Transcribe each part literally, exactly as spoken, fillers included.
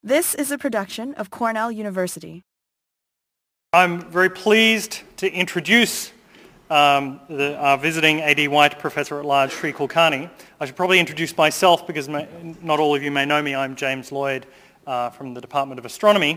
This is a production of Cornell University. I'm very pleased to introduce um, the, our visiting A D White Professor at Large, Sri Kulkarni. I should probably introduce myself because my, not all of you may know me. I'm James Lloyd uh, from the Department of Astronomy.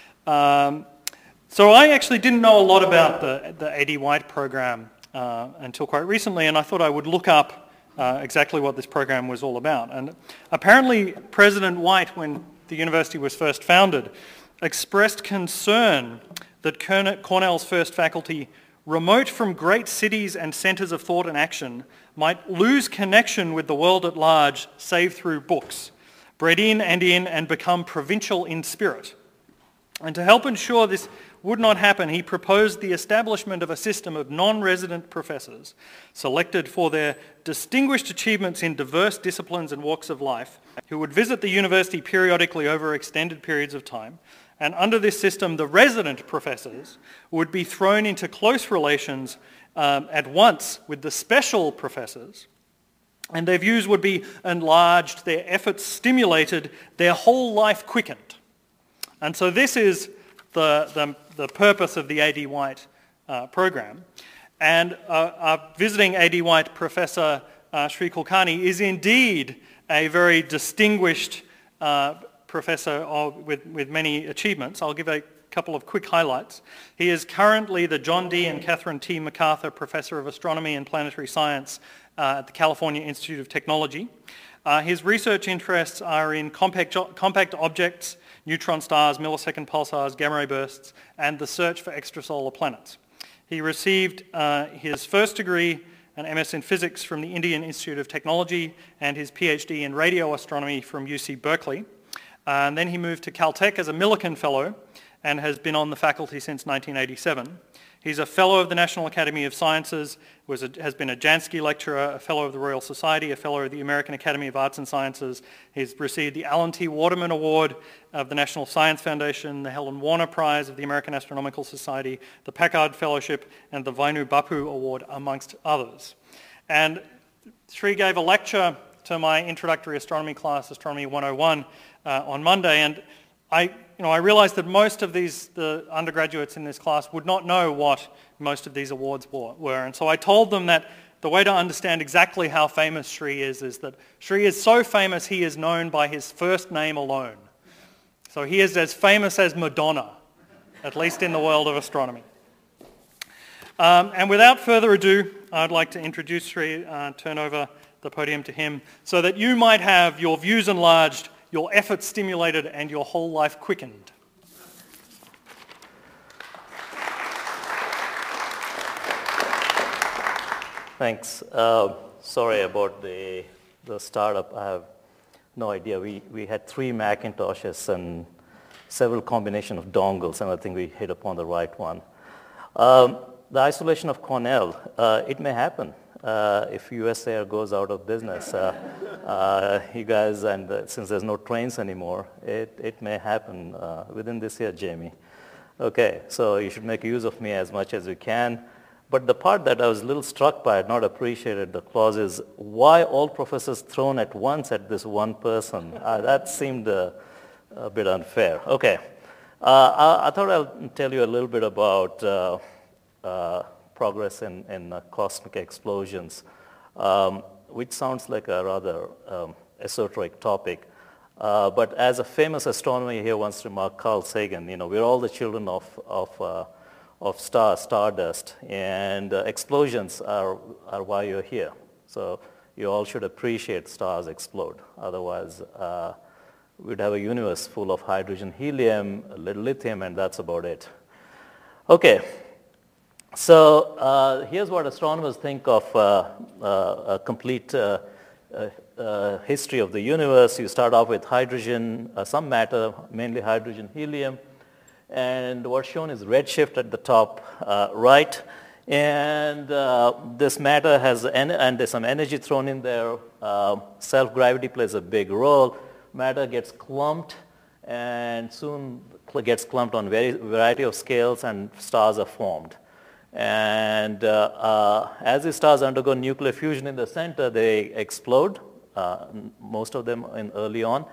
Um, so I actually didn't know a lot about the, the A D White program uh, until quite recently, and I thought I would look up uh, exactly what this program was all about. And apparently President White, when the university was first founded, expressed concern that Cornell's first faculty, remote from great cities and centres of thought and action, might lose connection with the world at large save through books, bred in and in and become provincial in spirit. And to help ensure this would not happen, he proposed the establishment of a system of non-resident professors selected for their distinguished achievements in diverse disciplines and walks of life, who would visit the university periodically over extended periods of time. And under this system, the resident professors would be thrown into close relations um, at once with the special professors, and their views would be enlarged, their efforts stimulated, their whole life quickened. And so this is the, the, the purpose of the A D White uh, program. And uh, our visiting A D White Professor uh, Sri Kulkarni is indeed a very distinguished uh, professor of, with, with many achievements. I'll give a couple of quick highlights. He is currently the John D. and Catherine T. MacArthur Professor of Astronomy and Planetary Science uh, at the California Institute of Technology. Uh, his research interests are in compact, compact objects, neutron stars, millisecond pulsars, gamma ray bursts, and the search for extrasolar planets. He received uh, his first degree, an M S in physics from the Indian Institute of Technology, and his PhD in radio astronomy from U C Berkeley. Uh, and then he moved to Caltech as a Millikan Fellow and has been on the faculty since nineteen eighty-seven. He's a Fellow of the National Academy of Sciences, was a, has been a Jansky Lecturer, a Fellow of the Royal Society, a Fellow of the American Academy of Arts and Sciences. He's received the Alan T. Waterman Award of the National Science Foundation, the Helen Warner Prize of the American Astronomical Society, the Packard Fellowship, and the Vainu Bappu Award, amongst others. And Sri gave a lecture to my introductory astronomy class, Astronomy one oh one, uh, on Monday, and I, you know, I realized that most of these, the undergraduates in this class would not know what most of these awards were, and so I told them that the way to understand exactly how famous Sri is is that Sri is so famous he is known by his first name alone. So he is as famous as Madonna, at least in the world of astronomy. Um, and without further ado, I'd like to introduce Sri, uh, turn over the podium to him, so that you might have your views enlarged, your efforts stimulated, and your whole life quickened. Thanks. Uh, sorry about the, the startup. I have no idea. We, we had three Macintoshes and several combinations of dongles, and I think we hit upon the right one. Um, the isolation of Cornell, uh, it may happen. Uh, if U S Air goes out of business, uh, uh, you guys, and uh, since there's no trains anymore, it, it may happen uh, within this year, Jamie. Okay, so you should make use of me as much as you can. But the part that I was a little struck by, not appreciated, the clause is, why all professors thrown at once at this one person? Uh, that seemed uh, a bit unfair. Okay, uh, I, I thought I'll tell you a little bit about uh, uh, progress in, in uh, cosmic explosions, um, which sounds like a rather um, esoteric topic. Uh, but as a famous astronomer here once remarked, Carl Sagan, you know, we're all the children of, of, uh, of stars, stardust, and uh, explosions are, are why you're here. So you all should appreciate stars explode. Otherwise, uh, we'd have a universe full of hydrogen, helium, a little lithium, and that's about it. Okay. So uh, here's what astronomers think of uh, uh, a complete uh, uh, uh, history of the universe. You start off with hydrogen, uh, some matter, mainly hydrogen, helium, and what's shown is redshift at the top uh, right. And uh, this matter has, en- and there's some energy thrown in there. Uh, self-gravity plays a big role. Matter gets clumped, and soon gets clumped on a variety of scales, and stars are formed. And uh, uh, as the stars undergo nuclear fusion in the center, they explode, uh, most of them in early on.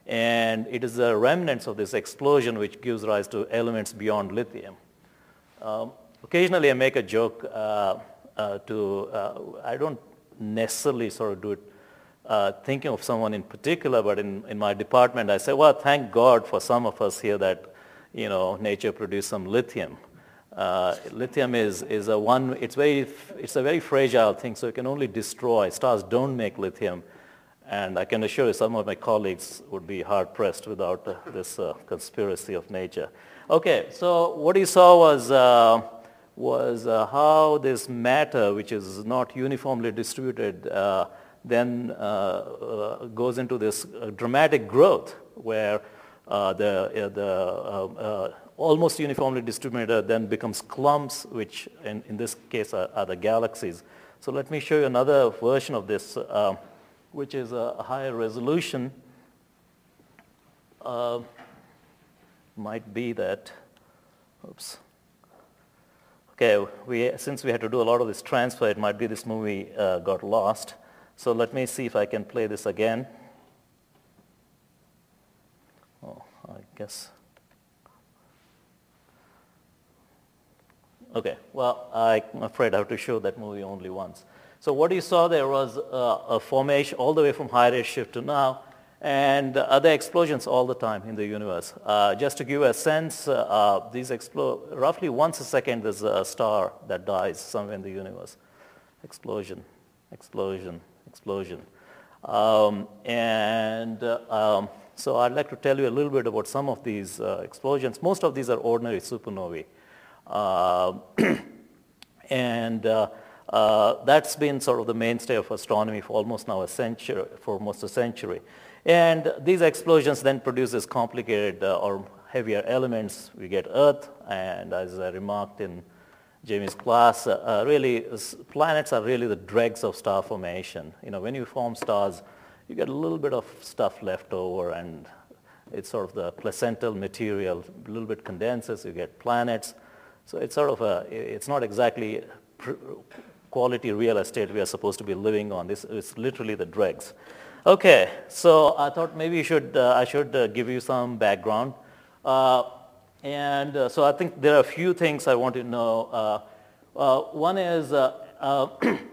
And it is the remnants of this explosion which gives rise to elements beyond lithium. Um, occasionally I make a joke uh, uh, to, uh, I don't necessarily sort of do it uh, thinking of someone in particular, but in, in my department I say, well, thank God for some of us here that, you know, nature produced some lithium. Uh, lithium is, is a one, it's, very, it's a very fragile thing, so it can only destroy. Stars don't make lithium. And I can assure you some of my colleagues would be hard-pressed without uh, this uh, conspiracy of nature. Okay, so what you saw was, uh, was uh, how this matter, which is not uniformly distributed, uh, then uh, uh, goes into this uh, dramatic growth where uh, the, uh, the uh, uh, almost uniformly distributed then becomes clumps, which in, in this case are, are the galaxies. So let me show you another version of this. Uh, which is a higher resolution, uh, might be that, oops. Okay, we, since we had to do a lot of this transfer, it might be this movie uh, got lost. So let me see if I can play this again. Oh, I guess. Okay, well, I'm afraid I have to show that movie only once. So what you saw there was uh, a formation all the way from high redshift to now, and uh, other explosions all the time in the universe. Uh, just to give you a sense, uh, uh, these explode roughly once a second. There's a star that dies somewhere in the universe. Explosion, explosion, explosion. Um, and uh, um, so I'd like to tell you a little bit about some of these uh, explosions. Most of these are ordinary supernovae. Uh, and uh, Uh, that's been sort of the mainstay of astronomy for almost now a century, for almost a century. And these explosions then produce this complicated uh, or heavier elements. We get Earth, and as I remarked in Jamie's class, uh, uh, really planets are really the dregs of star formation. You know, when you form stars, you get a little bit of stuff left over, and it's sort of the placental material, a little bit condenses, you get planets. So it's sort of a, it's not exactly quality real estate we are supposed to be living on. This is literally the dregs. Okay, so I thought maybe you should, uh, I should uh, give you some background. Uh, and uh, so I think there are a few things I want to know. Uh, uh, one is uh, uh,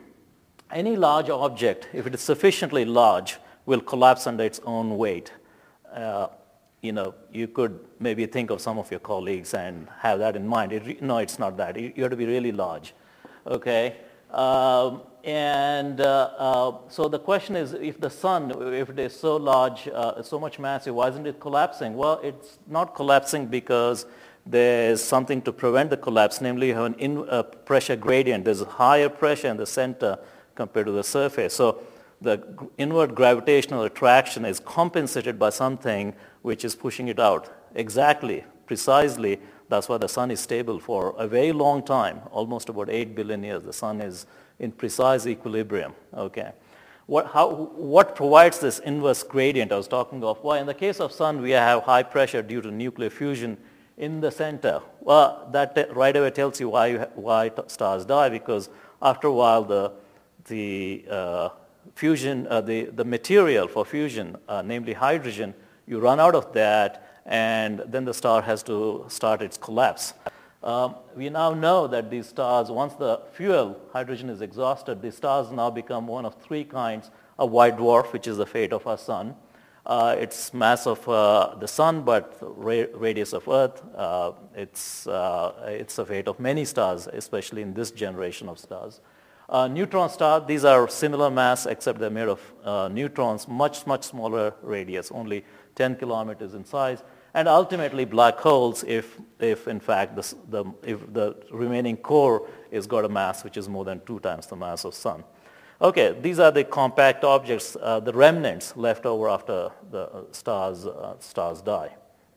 any large object, if it is sufficiently large, will collapse under its own weight. Uh, you know, you could maybe think of some of your colleagues and have that in mind. It, no, it's not that. You, you have to be really large. Okay. Um, and uh, uh, so the question is, if the sun, if it is so large, uh, so much massive, why isn't it collapsing? Well, it's not collapsing because there's something to prevent the collapse, namely you have an in, uh, pressure gradient. There's a higher pressure in the center compared to the surface. So the inward gravitational attraction is compensated by something which is pushing it out. Exactly, precisely. That's why the sun is stable for a very long time, almost about eight billion years. The sun is in precise equilibrium. Okay. What, how, what provides this inverse gradient I was talking of? Well, in the case of sun, we have high pressure due to nuclear fusion in the center. Well, that right away tells you why, you ha- why t- stars die, because after a while, the, the uh, fusion, uh, the, the material for fusion, uh, namely hydrogen, you run out of that, and then the star has to start its collapse. Um, we now know that these stars, once the fuel, hydrogen, is exhausted, these stars now become one of three kinds: a white dwarf, which is the fate of our sun. Uh, it's mass of uh, the sun, but ra- radius of Earth. Uh, it's, uh, it's the fate of many stars, especially in this generation of stars. Uh, neutron star, these are similar mass, except they're made of uh, neutrons, much, much smaller radius, only ten kilometers in size. And ultimately black holes, if, if in fact the, the, if the remaining core has got a mass which is more than two times the mass of sun. Okay, these are the compact objects, uh, the remnants left over after the stars, uh, stars die.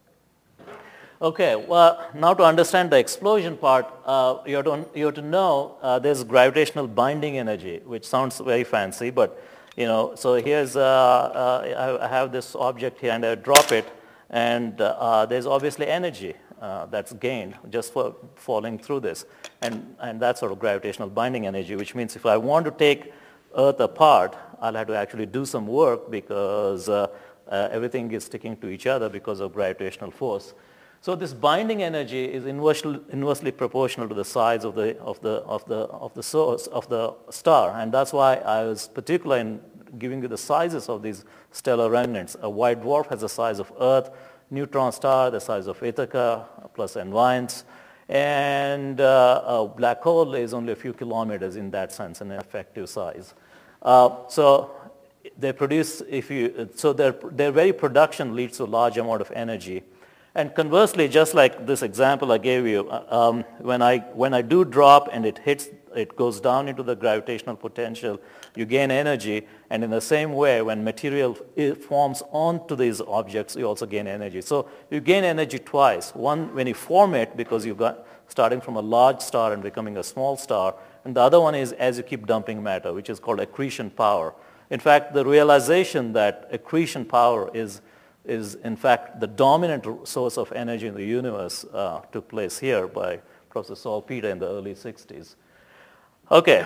Okay, well, now to understand the explosion part, uh, you, have to, you have to know uh, there's gravitational binding energy, which sounds very fancy, but you know, so here's, uh, uh, I have this object here and I drop it, and uh, there's obviously energy uh, that's gained just for falling through this. And, and that's sort of gravitational binding energy, which means if I want to take Earth apart, I'll have to actually do some work, because uh, Uh, everything is sticking to each other because of gravitational force. So this binding energy is inversely, inversely proportional to the size of the, of, the, of, the, of the source of the star. And that's why I was particular in giving you the sizes of these stellar remnants. A white dwarf has the size of Earth, neutron star the size of Ithaca plus Environs, and uh, a black hole is only a few kilometers in that sense, an effective size. Uh, so they produce, if you, so their, their very production leads to a large amount of energy. And conversely, just like this example I gave you, um, when, I, when I do drop and it hits, it goes down into the gravitational potential, you gain energy. And in the same way, when material forms onto these objects, you also gain energy. So you gain energy twice. One, when you form it, because you got starting from a large star and becoming a small star. And the other one is as you keep dumping matter, which is called accretion power. In fact, the realization that accretion power is is in fact the dominant source of energy in the universe uh, took place here by Professor Salpeter in the early sixties. Okay.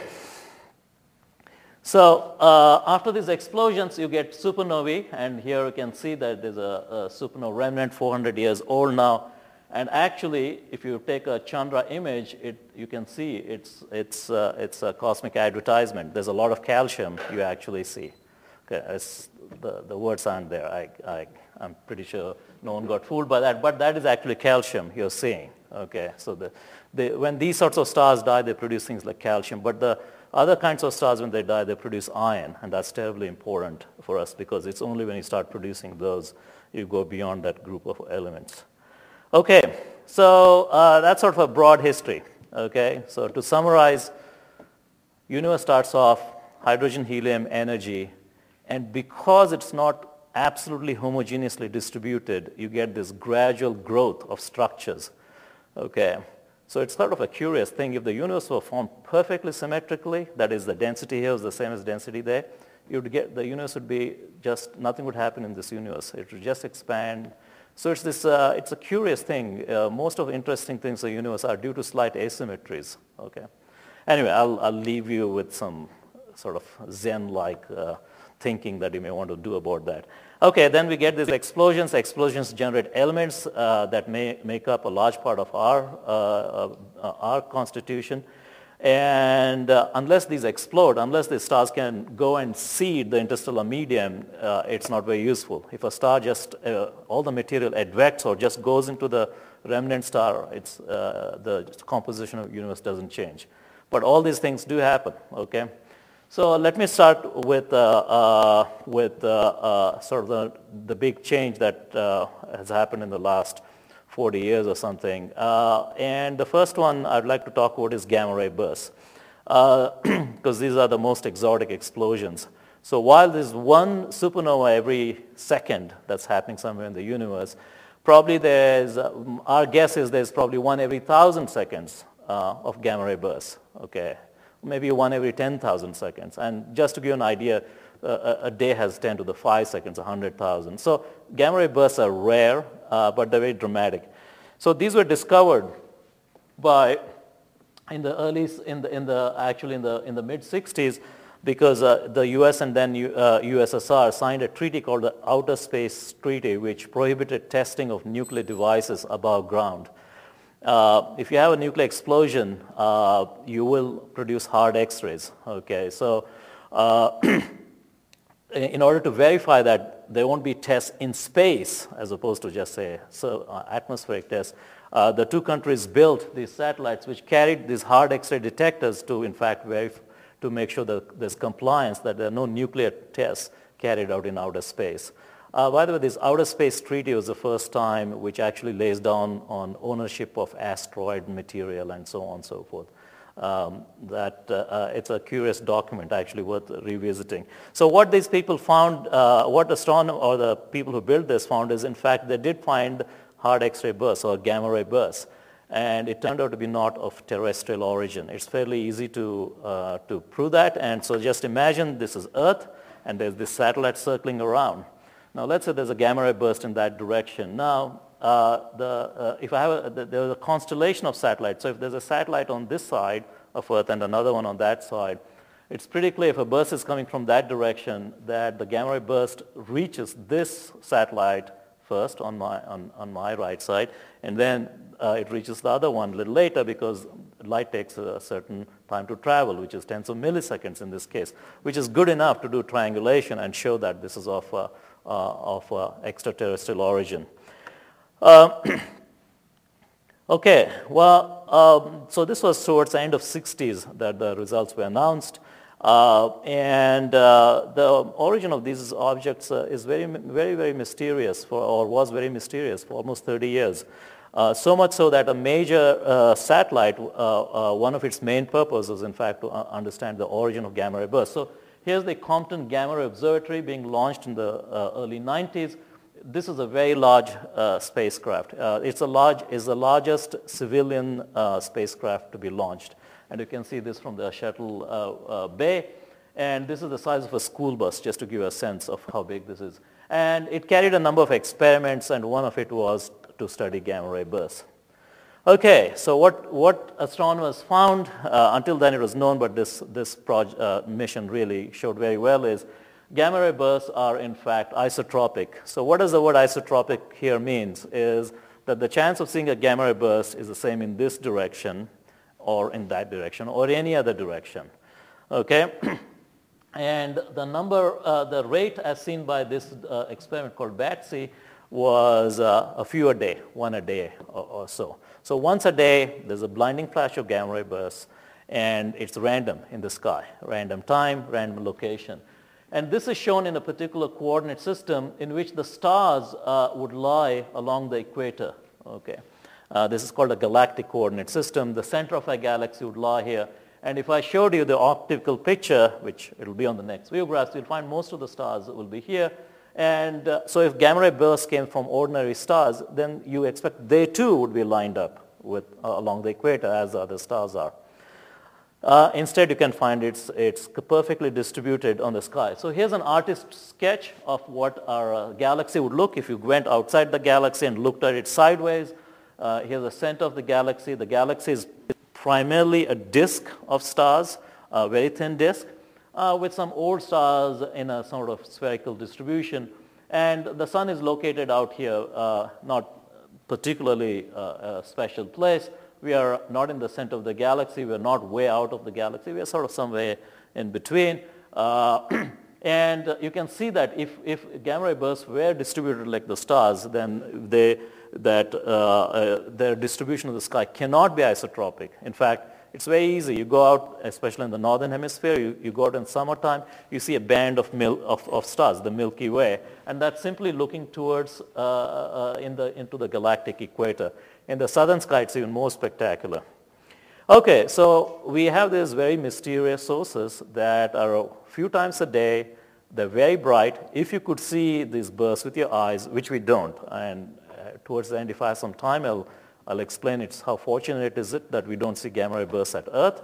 So uh, after these explosions, you get supernovae, and here you can see that there's a, a supernova remnant four hundred years old now. And actually, if you take a Chandra image, it, you can see it's, it's, uh, it's a cosmic advertisement. There's a lot of calcium you actually see. Okay, it's, the, the words aren't there. I, I, I'm pretty sure no one got fooled by that, but that is actually calcium you're seeing. Okay, so the, the, when these sorts of stars die, they produce things like calcium, but the other kinds of stars, when they die, they produce iron, and that's terribly important for us because it's only when you start producing those you go beyond that group of elements. Okay, so uh, that's sort of a broad history. Okay, so to summarize, universe starts off hydrogen, helium, energy, and because it's not absolutely homogeneously distributed, you get this gradual growth of structures. Okay, so it's sort of a curious thing. If the universe were formed perfectly symmetrically, that is the density here is the same as density there, you would get, the universe would be just, nothing would happen in this universe. It would just expand. So it's this, uh, it's a curious thing. Uh, most of the interesting things in the universe are due to slight asymmetries. Okay. Anyway, I'll, I'll leave you with some sort of Zen-like uh, thinking that you may want to do about that. Okay, then we get these explosions. Explosions generate elements uh, that may make up a large part of our, uh, uh, our constitution. And uh, unless these explode, unless the stars can go and seed the interstellar medium, uh, it's not very useful. If a star just, uh, all the material advects or just goes into the remnant star, it's, uh, the composition of the universe doesn't change. But all these things do happen, okay? So let me start with, uh, uh, with uh, uh, sort of the, the big change that uh, has happened in the last forty years or something. Uh, and the first one I'd like to talk about is gamma ray bursts, because uh, these are the most exotic explosions. So while there's one supernova every second that's happening somewhere in the universe, probably there's, uh, our guess is there's probably one every thousand seconds uh, of gamma ray bursts, okay? Maybe one every ten thousand seconds. And just to give you an idea, uh, a day has ten to the five seconds, one hundred thousand. So gamma ray bursts are rare, uh, but they're very dramatic. So these were discovered by, in the early, in the, in the actually in the, in the mid sixties, because uh, the U S and then U, uh, U S S R signed a treaty called the Outer Space Treaty, which prohibited testing of nuclear devices above ground. Uh, if you have a nuclear explosion, uh, you will produce hard X-rays, okay? So uh, in order to verify that there won't be tests in space, as opposed to just say so, uh, atmospheric tests, uh, the two countries built these satellites which carried these hard X-ray detectors to, in fact, verify, to make sure that there's compliance, that there are no nuclear tests carried out in outer space. Uh, by the way, this Outer Space Treaty was the first time which actually lays down on ownership of asteroid material and so on and so forth. Um, that uh, uh, it's a curious document, actually worth revisiting. So what these people found, uh, what astronomers or the people who built this found is, in fact, they did find hard X-ray bursts or gamma ray bursts, and it turned out to be not of terrestrial origin. It's fairly easy to uh, to prove that, and so just imagine this is Earth, and there's this satellite circling around. Now, let's say there's a gamma ray burst in that direction. Now, uh, the, uh, if I have a, the, there's a constellation of satellites. So if there's a satellite on this side of Earth and another one on that side, it's pretty clear if a burst is coming from that direction that the gamma ray burst reaches this satellite first on my, on, on my right side, and then uh, it reaches the other one a little later because light takes a certain time to travel, which is tens of milliseconds in this case, which is good enough to do triangulation and show that this is of, uh, uh, of uh, extraterrestrial origin. Uh, okay, well, um, so this was towards the end of sixties that the results were announced. Uh, and uh, the origin of these objects uh, is very, very, very mysterious, for, or was very mysterious for almost thirty years. Uh, so much so that a major uh, satellite, uh, uh, one of its main purposes, in fact, to uh, understand the origin of gamma ray bursts. So here's the Compton Gamma Ray Observatory being launched in the uh, early nineties. This is a very large uh, spacecraft. Uh, it's a large, is the largest civilian uh, spacecraft to be launched. And you can see this from the shuttle uh, uh, bay. And this is the size of a school bus, just to give you a sense of how big this is. And it carried a number of experiments, and one of it was to study gamma ray bursts. Okay, so what, what astronomers found, uh, until then it was known, but this, this proj- uh, mission really showed very well, is gamma ray bursts are in fact isotropic. So what does the word isotropic here means is that the chance of seeing a gamma ray burst is the same in this direction or in that direction or any other direction. Okay? And the number, uh, the rate as seen by this uh, experiment called BATSI was uh, a few a day, one a day or, or so. So once a day, there's a blinding flash of gamma ray bursts, and it's random in the sky, random time, random location. And this is shown in a particular coordinate system in which the stars uh, would lie along the equator. Okay. Uh, this is called a galactic coordinate system. The center of a galaxy would lie here. And if I showed you the optical picture, which it will be on the next view graphs, you'll find most of the stars will be here. And uh, so if gamma ray bursts came from ordinary stars, then you expect they too would be lined up with, uh, along the equator as the other stars are. Uh, instead, you can find it's, it's perfectly distributed on the sky. So here's an artist's sketch of what our uh, galaxy would look if you went outside the galaxy and looked at it sideways. Uh, here's the center of the galaxy. The galaxy is primarily a disk of stars, a very thin disk, uh, with some old stars in a sort of spherical distribution. And the sun is located out here, uh, not particularly uh, a special place. We are not in the center of the galaxy. We are not way out of the galaxy. We are sort of somewhere in between. Uh, and you can see that if, if gamma ray bursts were distributed like the stars, then they, that uh, uh, their distribution of the sky cannot be isotropic. In fact, it's very easy. You go out, especially in the northern hemisphere, you, you go out in summertime, you see a band of, mil, of, of stars, the Milky Way, and that's simply looking towards uh, uh, in the, into the galactic equator. In the southern sky, it's even more spectacular. Okay, so we have these very mysterious sources that are a few times a day. They're very bright. If you could see these bursts with your eyes, which we don't, and uh, towards the end, if I have some time, I'll, I'll explain it's how fortunate is it that we don't see gamma ray bursts at Earth.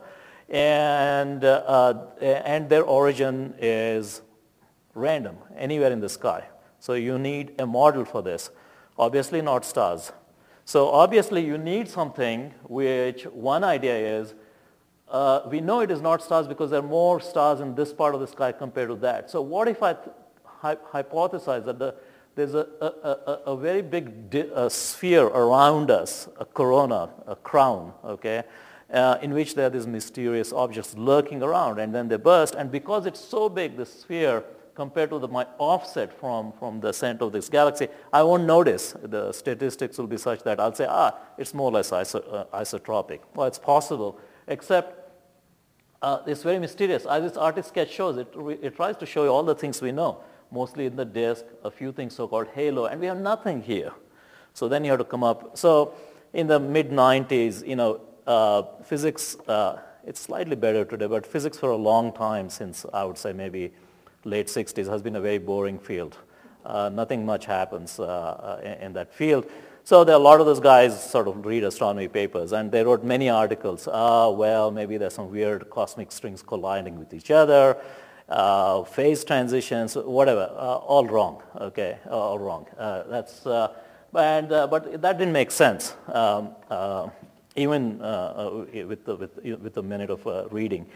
And, uh, and their origin is random, anywhere in the sky. So you need a model for this. Obviously not stars. So obviously you need something which one idea is, uh, we know it is not stars because there are more stars in this part of the sky compared to that. So what if I th- hy- hypothesize that the, there's a, a, a, a very big di- a sphere around us, a corona, a crown, okay, uh, in which there are these mysterious objects lurking around, and then they burst, and because it's so big, this sphere, compared to the, my offset from, from the center of this galaxy, I won't notice. The statistics will be such that I'll say, ah, it's more or less iso, uh, isotropic. Well, it's possible, except uh, it's very mysterious. As this artist sketch shows, it, it tries to show you all the things we know, mostly in the disk, a few things so-called halo, and we have nothing here. So then you have to come up. So in the mid nineties, you know, uh, physics, uh, it's slightly better today, but physics for a long time, since I would say maybe late sixties, has been a very boring field. Uh, nothing much happens uh, in, in that field. So there are a lot of those guys sort of read astronomy papers, and they wrote many articles. Ah, well, maybe there's some weird cosmic strings colliding with each other, uh, phase transitions, whatever, uh, all wrong, okay, all wrong. Uh, that's, uh, and, uh, but that didn't make sense, um, uh, even uh, with, the, with, with a minute of uh, reading.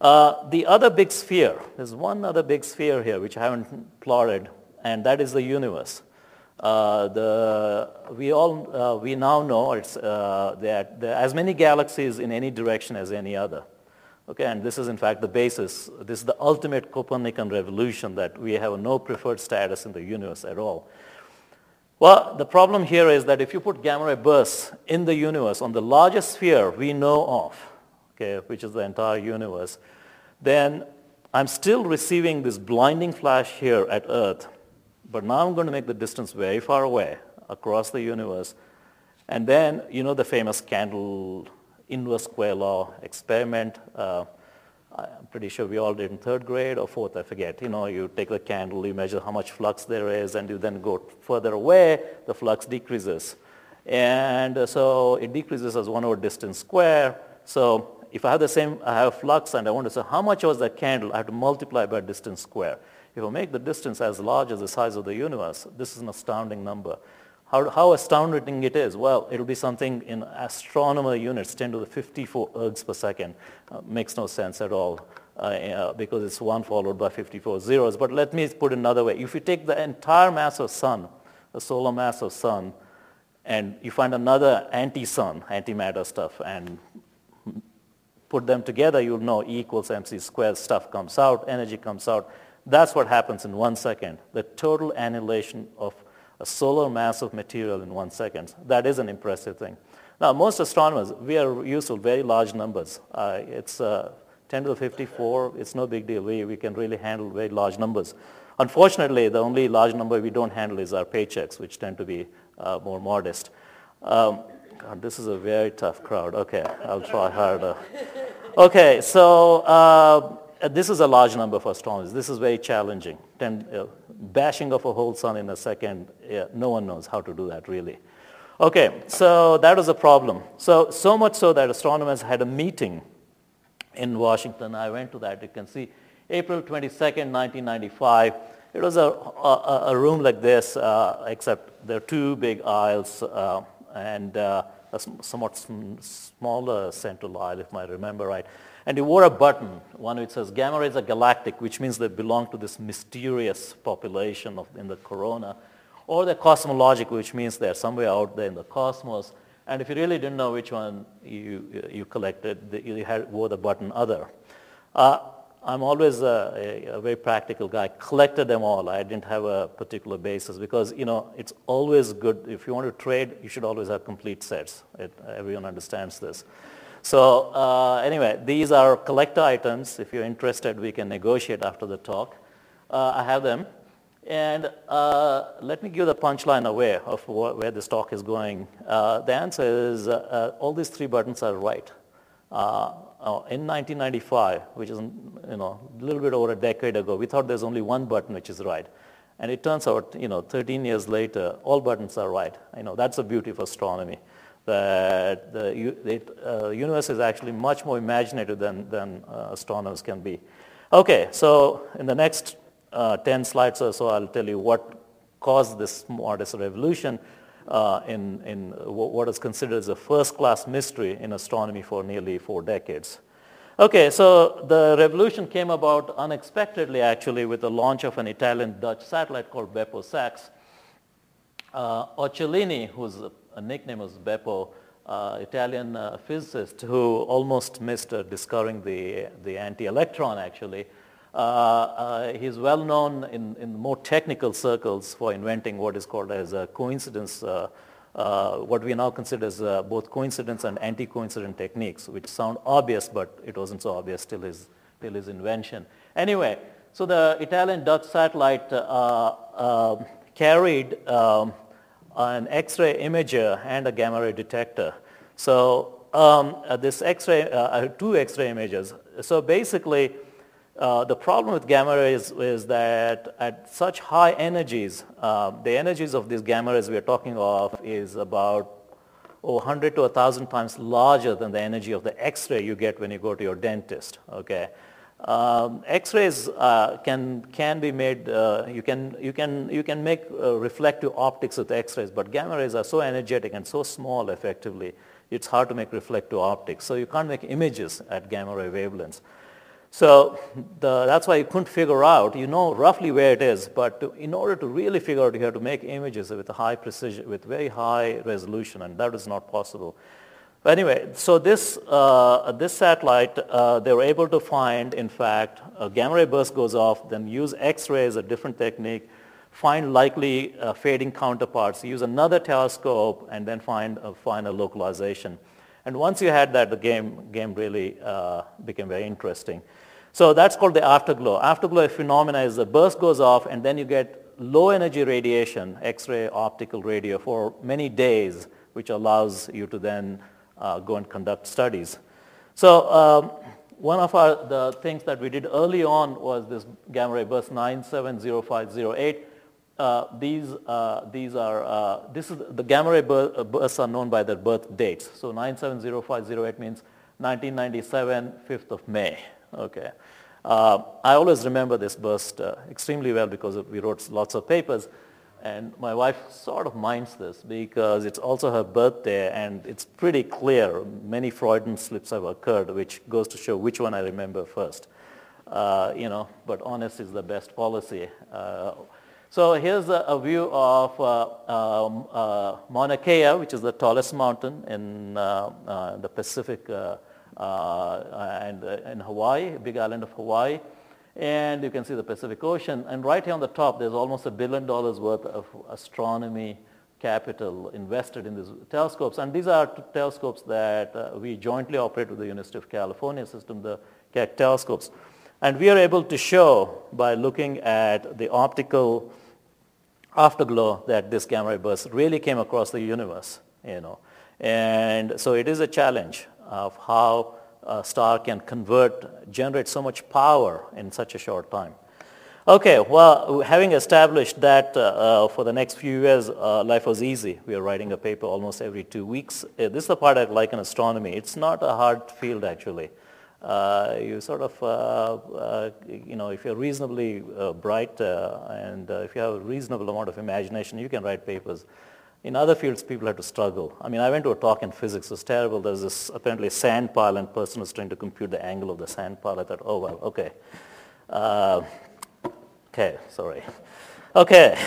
Uh, the other big sphere, there's one other big sphere here which I haven't plotted, and that is the universe. Uh, the, we all, uh, we now know it's, uh, that there are as many galaxies in any direction as any other. Okay, and this is in fact the basis, this is the ultimate Copernican revolution, that we have no preferred status in the universe at all. Well, the problem here is that if you put gamma ray bursts in the universe on the largest sphere we know of, okay, which is the entire universe, then I'm still receiving this blinding flash here at Earth, but now I'm going to make the distance very far away across the universe, and then, you know, the famous candle inverse square law experiment. Uh, I'm pretty sure we all did in third grade or fourth, I forget. You know, you take the candle, you measure how much flux there is, and you then go further away, the flux decreases. And uh, so it decreases as one over distance square. So if I have the same, I have flux and I want to say how much was that candle, I have to multiply by distance square. If I make the distance as large as the size of the universe, this is an astounding number. How, how astounding it is? Well, it'll be something in astronomer units, ten to the fifty-four ergs per second. Uh, makes no sense at all uh, uh, because it's one followed by fifty-four zeros. But let me put it another way. If you take the entire mass of sun, the solar mass of sun, and you find another anti-sun, antimatter stuff, and put them together, you'll know E equals mc squared, stuff comes out, energy comes out. That's what happens in one second. The total annihilation of a solar mass of material in one second. That is an impressive thing. Now, most astronomers, we are used to very large numbers. Uh, it's uh, ten to the fifty-four, it's no big deal. We, we can really handle very large numbers. Unfortunately, the only large number we don't handle is our paychecks, which tend to be uh, more modest. Um, God, this is a very tough crowd. Okay, I'll try harder. Okay, so uh, this is a large number for astronomers. This is very challenging. Ten, uh, bashing of a whole sun in a second, yeah, no one knows how to do that really. Okay, so that was a problem. So, so much so that astronomers had a meeting in Washington. I went to that. You can see April twenty-second, nineteen ninety-five. It was a, a, a room like this, uh, except there are two big aisles uh, and uh, a somewhat sm- smaller central aisle, if I remember right. And he wore a button, one which says gamma rays are galactic, which means they belong to this mysterious population of, in the corona, or they're cosmologic, which means they're somewhere out there in the cosmos. And if you really didn't know which one you, you collected, you had, wore the button other. Uh, I'm always a, a, a very practical guy. I collected them all. I didn't have a particular basis because, you know, it's always good. If you want to trade, you should always have complete sets. It, everyone understands this. So uh, anyway, these are collector items. If you're interested, we can negotiate after the talk. Uh, I have them. And uh, let me give the punchline away of wh- where this talk is going. Uh, the answer is uh, uh, all these three buttons are right. Uh, uh, in nineteen ninety-five, which is, you know, a little bit over a decade ago, we thought there's only one button which is right. And it turns out, you know, thirteen years later, all buttons are right. You know, that's the beauty of astronomy. That the, the uh, universe is actually much more imaginative than, than uh, astronomers can be. Okay, so in the next uh, ten slides or so, I'll tell you what caused this modest revolution uh, in, in what is considered as a first-class mystery in astronomy for nearly four decades. Okay, so the revolution came about unexpectedly, actually, with the launch of an Italian-Dutch satellite called Bepo-SAX. Uh, Ocellini, whose a nickname was Beppo, uh, Italian uh, physicist who almost missed uh, discovering the, the anti-electron, actually. Uh, uh, he's well known in, in more technical circles for inventing what is called as a coincidence, uh, uh, what we now consider as uh, both coincidence and anti-coincident techniques, which sound obvious, but it wasn't so obvious till his, till his invention. Anyway, so the Italian-Dutch satellite uh, uh, carried um, an X-ray imager and a gamma ray detector. So um, uh, this X-ray, uh, two X-ray imagers. So basically, uh, the problem with gamma rays is that at such high energies, uh, the energies of these gamma rays we are talking of is about oh, one hundred to one thousand times larger than the energy of the X-ray you get when you go to your dentist. Okay. Um, X-rays uh, can can be made. Uh, you can you can you can make uh, reflective optics with X-rays, but gamma rays are so energetic and so small. Effectively, it's hard to make reflective optics. So you can't make images at gamma ray wavelengths. So the, that's why you couldn't figure out, you know roughly where it is, but to, in order to really figure out, you have to make images with a high precision, with very high resolution, and that is not possible. But anyway, so this, uh, this satellite, uh, they were able to find, in fact, a gamma ray burst goes off, then use X-rays, a different technique, find likely uh, fading counterparts, use another telescope, and then find, uh, find a localization. And once you had that, the game, game really uh, became very interesting. So that's called the afterglow. Afterglow phenomena is the burst goes off, and then you get low energy radiation, X-ray, optical radio, for many days, which allows you to then uh, go and conduct studies. So um, one of our, the things that we did early on was this gamma ray burst nine seven zero five zero eight. Uh, these, uh, these are, uh, this is the gamma ray bur bursts are known by their birth dates. So nine seven zero five zero eight means nineteen ninety-seven, fifth of May. Okay. Uh, I always remember this burst uh, extremely well because we wrote lots of papers. And my wife sort of minds this because it's also her birthday, and it's pretty clear. Many Freudian slips have occurred, which goes to show which one I remember first. Uh, you know, but honest is the best policy. Uh, so here's a, a view of uh, um, uh, Mauna Kea, which is the tallest mountain in uh, uh, the Pacific uh, uh, and uh, in Hawaii, big island of Hawaii. And you can see the Pacific Ocean. And right here on the top, there's almost a billion dollars worth of astronomy capital invested in these telescopes. And these are telescopes that uh, we jointly operate with the University of California system, the Keck telescopes. And we are able to show by looking at the optical afterglow that this gamma ray burst really came across the universe, you know. And so it is a challenge of how a star can convert, generate so much power in such a short time. Okay, well, having established that uh, uh, for the next few years, uh, life was easy. We are writing a paper almost every two weeks. Uh, this is the part I like in astronomy. It's not a hard field, actually. Uh, you sort of, uh, uh, you know, if you're reasonably uh, bright uh, and uh, if you have a reasonable amount of imagination, you can write papers. In other fields, people have to struggle. I mean, I went to a talk in physics. It was terrible. There was this apparently sand pile, and person was trying to compute the angle of the sand pile. I thought, oh, well, okay. Uh, okay, sorry. Okay,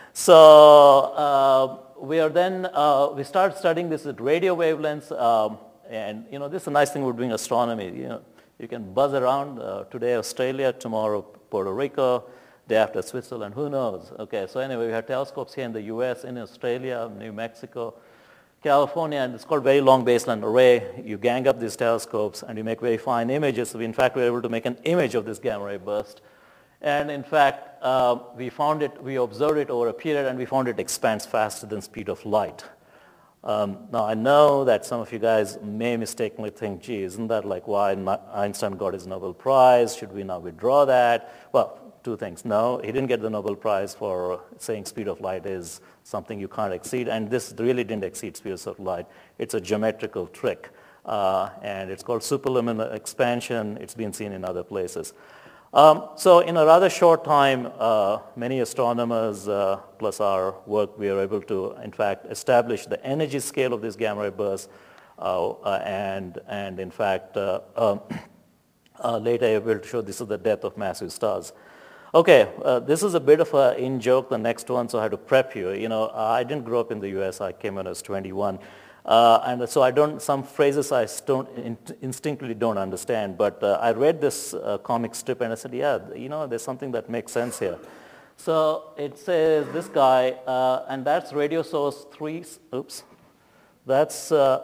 so uh, we are then, uh, we started studying this at radio wavelengths. Um, and, you know, this is a nice thing with doing astronomy. You know, you can buzz around. Uh, today, Australia. Tomorrow, Puerto Rico. Day after Switzerland, who knows? Okay, so anyway, we have telescopes here in the U S, in Australia, New Mexico, California, and it's called Very Long Baseline Array. You gang up these telescopes and you make very fine images. So we, in fact, we were able to make an image of this gamma ray burst. And in fact, uh, we found it, we observed it over a period, and we found it expands faster than speed of light. Um, now, I know that some of you guys may mistakenly think, gee, isn't that like why Einstein got his Nobel Prize? Should we now withdraw that? Well, two things. No, he didn't get the Nobel Prize for saying speed of light is something you can't exceed, and this really didn't exceed speed of light. It's a geometrical trick, uh, and it's called superluminal expansion. It's been seen in other places. Um, so in a rather short time, uh, many astronomers, uh, plus our work, we are able to, in fact, establish the energy scale of this gamma ray burst, uh, uh, and, and in fact, uh, um, uh, later I will show this is the death of massive stars. Okay, uh, this is a bit of an in-joke, the next one, so I had to prep you. You know, I didn't grow up in the U S. I came when I was twenty-one. Uh, and so I don't, some phrases I don't, in, instinctively don't understand. But uh, I read this uh, comic strip and I said, yeah, you know, there's something that makes sense here. So it says this guy, uh, and that's radio source three, oops, that's, uh,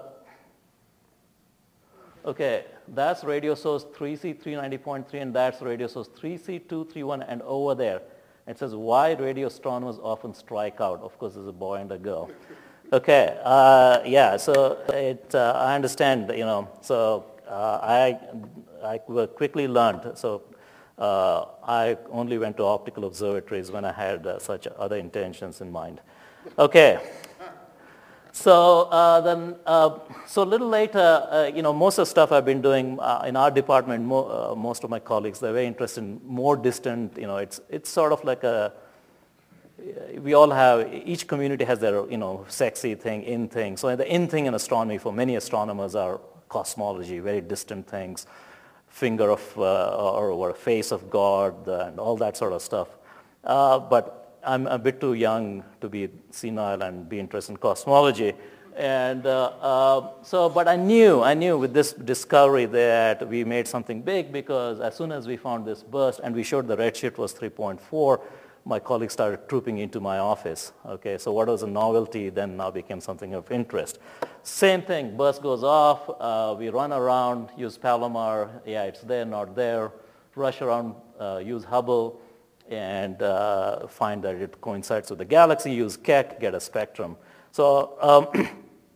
okay. That's radio source three C three ninety point three, and that's radio source three C two thirty-one, and over there it says why radio astronomers often strike out. Of course, there's a boy and a girl. Okay, uh, yeah, so it, uh, I understand, you know, so uh, I, I quickly learned, so uh, I only went to optical observatories when I had uh, such other intentions in mind. Okay. So uh, then, uh, so a little later, uh, you know, most of the stuff I've been doing uh, in our department, mo uh, most of my colleagues, they're very interested in more distant, you know, it's, it's sort of like a, we all have, each community has their, you know, sexy thing, in thing. So the in thing in astronomy for many astronomers are cosmology, very distant things. finger of, uh, or, or a face of God and all that sort of stuff. Uh, but I'm a bit too young to be senile and be interested in cosmology. And uh, uh, so, but I knew, I knew with this discovery that we made something big, because as soon as we found this burst and we showed the redshift was three point four, my colleagues started trooping into my office. Okay, so what was a novelty then now became something of interest. Same thing, burst goes off, uh, we run around, use Palomar, yeah, it's there, not there, rush around, uh, use Hubble, and uh, find that it coincides with the galaxy, use Keck, get a spectrum. So, um,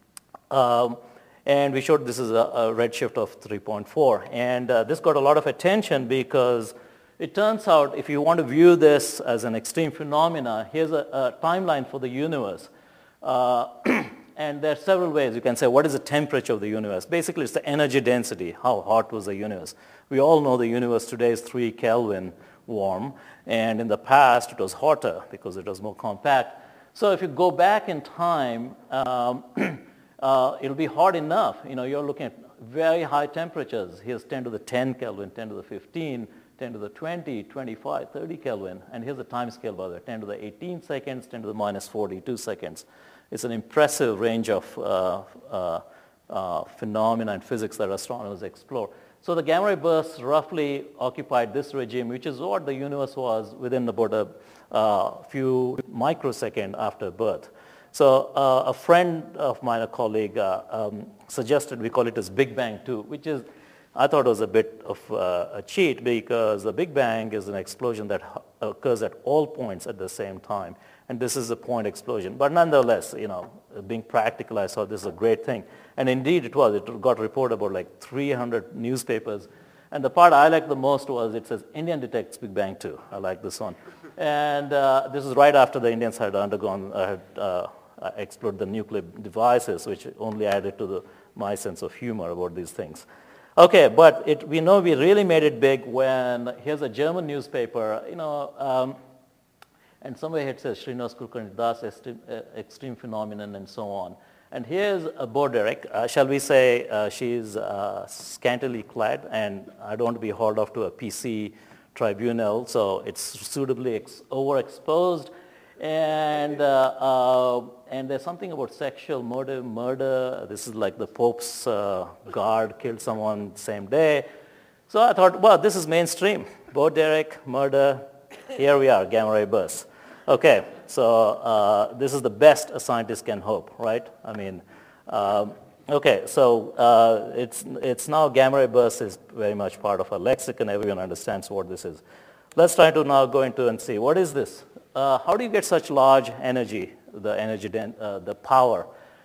um, and we showed this is a, a redshift of three point four. And uh, this got a lot of attention because it turns out if you want to view this as an extreme phenomena, here's a, a timeline for the universe. Uh, and there are several ways you can say, what is the temperature of the universe? Basically, it's the energy density. How hot was the universe? We all know the universe today is three Kelvin warm. And in the past, it was hotter because it was more compact. So if you go back in time, um, uh, it'll be hot enough. You know, you're looking at very high temperatures. Here's ten to the ten Kelvin, ten to the fifteen, ten to the twenty, twenty-five, thirty Kelvin. And here's the time scale, by the way, ten to the eighteen seconds, ten to the minus forty-two seconds. It's an impressive range of uh, uh, uh, phenomena in physics that astronomers explore. So the gamma ray bursts roughly occupied this regime, which is what the universe was within about a uh, few microseconds after birth. So uh, a friend of mine, a colleague, uh, um, suggested we call it as Big Bang two, which is, I thought was a bit of uh, a cheat, because the Big Bang is an explosion that occurs at all points at the same time. And this is a point explosion. But nonetheless, you know, being practical, I saw this is a great thing. And indeed it was. It got reported about like three hundred newspapers. And the part I liked the most was it says, Indian detects Big Bang two. I like this one. And uh, this is right after the Indians had undergone, uh, had uh, explored the nuclear devices, which only added to the, my sense of humor about these things. Okay, but it, we know we really made it big when, here's a German newspaper, you know, um, and somewhere it says Srinivas Kulkarni Das, extreme, uh, extreme phenomenon, and so on. And here's a Bo Derek. Uh, shall we say uh, she's uh, scantily clad, and I don't want to be hauled off to a P C tribunal, so it's suitably ex- overexposed. And, uh, uh, and there's something about sexual motive, murder. This is like the Pope's uh, guard killed someone same day. So I thought, well, this is mainstream. Bo Derek, murder, here we are, gamma ray bursts. Okay, so uh, this is the best a scientist can hope, right? I mean, um, okay, so uh, it's, it's now gamma ray burst is very much part of our lexicon. Everyone understands what this is. Let's try to now go into and see, what is this? Uh, how do you get such large energy, the energy, uh, the power?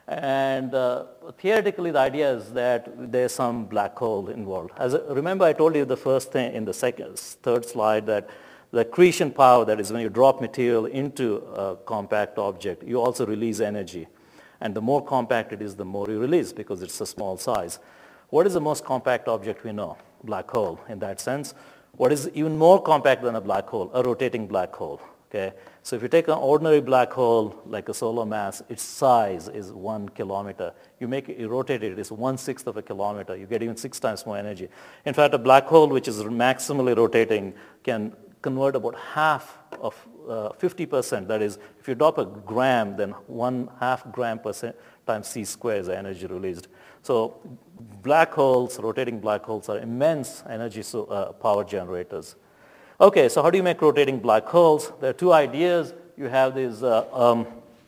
And uh, theoretically, the idea is that there's some black hole involved. As a, remember, I told you the first thing in the second, third slide that the accretion power, that is when you drop material into a compact object, you also release energy. And the more compact it is, the more you release, because it's a small size. What is the most compact object we know? Black hole, in that sense. What is even more compact than a black hole? A rotating black hole. Okay? So if you take an ordinary black hole, like a solar mass, its size is one kilometer. You make it, you rotate it, it's one-sixth of a kilometer. You get even six times more energy. In fact, a black hole, which is maximally rotating, can convert about half of uh, fifty percent. That is, if you drop a gram, then one half gram percent times c squared is the energy released. So black holes, rotating black holes are immense energy so, uh, power generators. Okay, so how do you make rotating black holes? There are two ideas. You have these uh, um,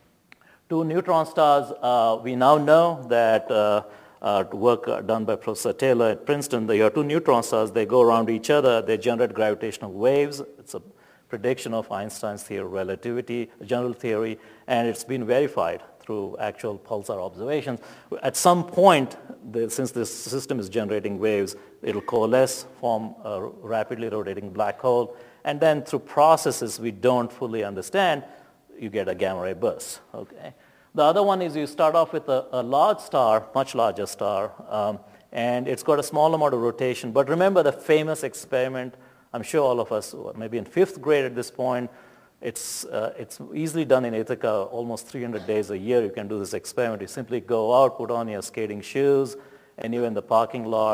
two neutron stars. Uh, we now know that uh, uh, work uh, done by Professor Taylor at Princeton, there are two neutron stars. They go around each other. They generate gravitational waves. It's a prediction of Einstein's theory of relativity, general theory, and it's been verified through actual pulsar observations. At some point, the, since this system is generating waves, it'll coalesce, form a rapidly rotating black hole, and then through processes we don't fully understand, you get a gamma ray burst. Okay. The other one is you start off with a, a large star, much larger star, um, and it's got a small amount of rotation. But remember the famous experiment, I'm sure all of us, maybe in fifth grade at this point, It's, uh, it's easily done in Ithaca, almost three hundred days a year you can do this experiment. You simply go out, put on your skating shoes, and you're in the parking lot,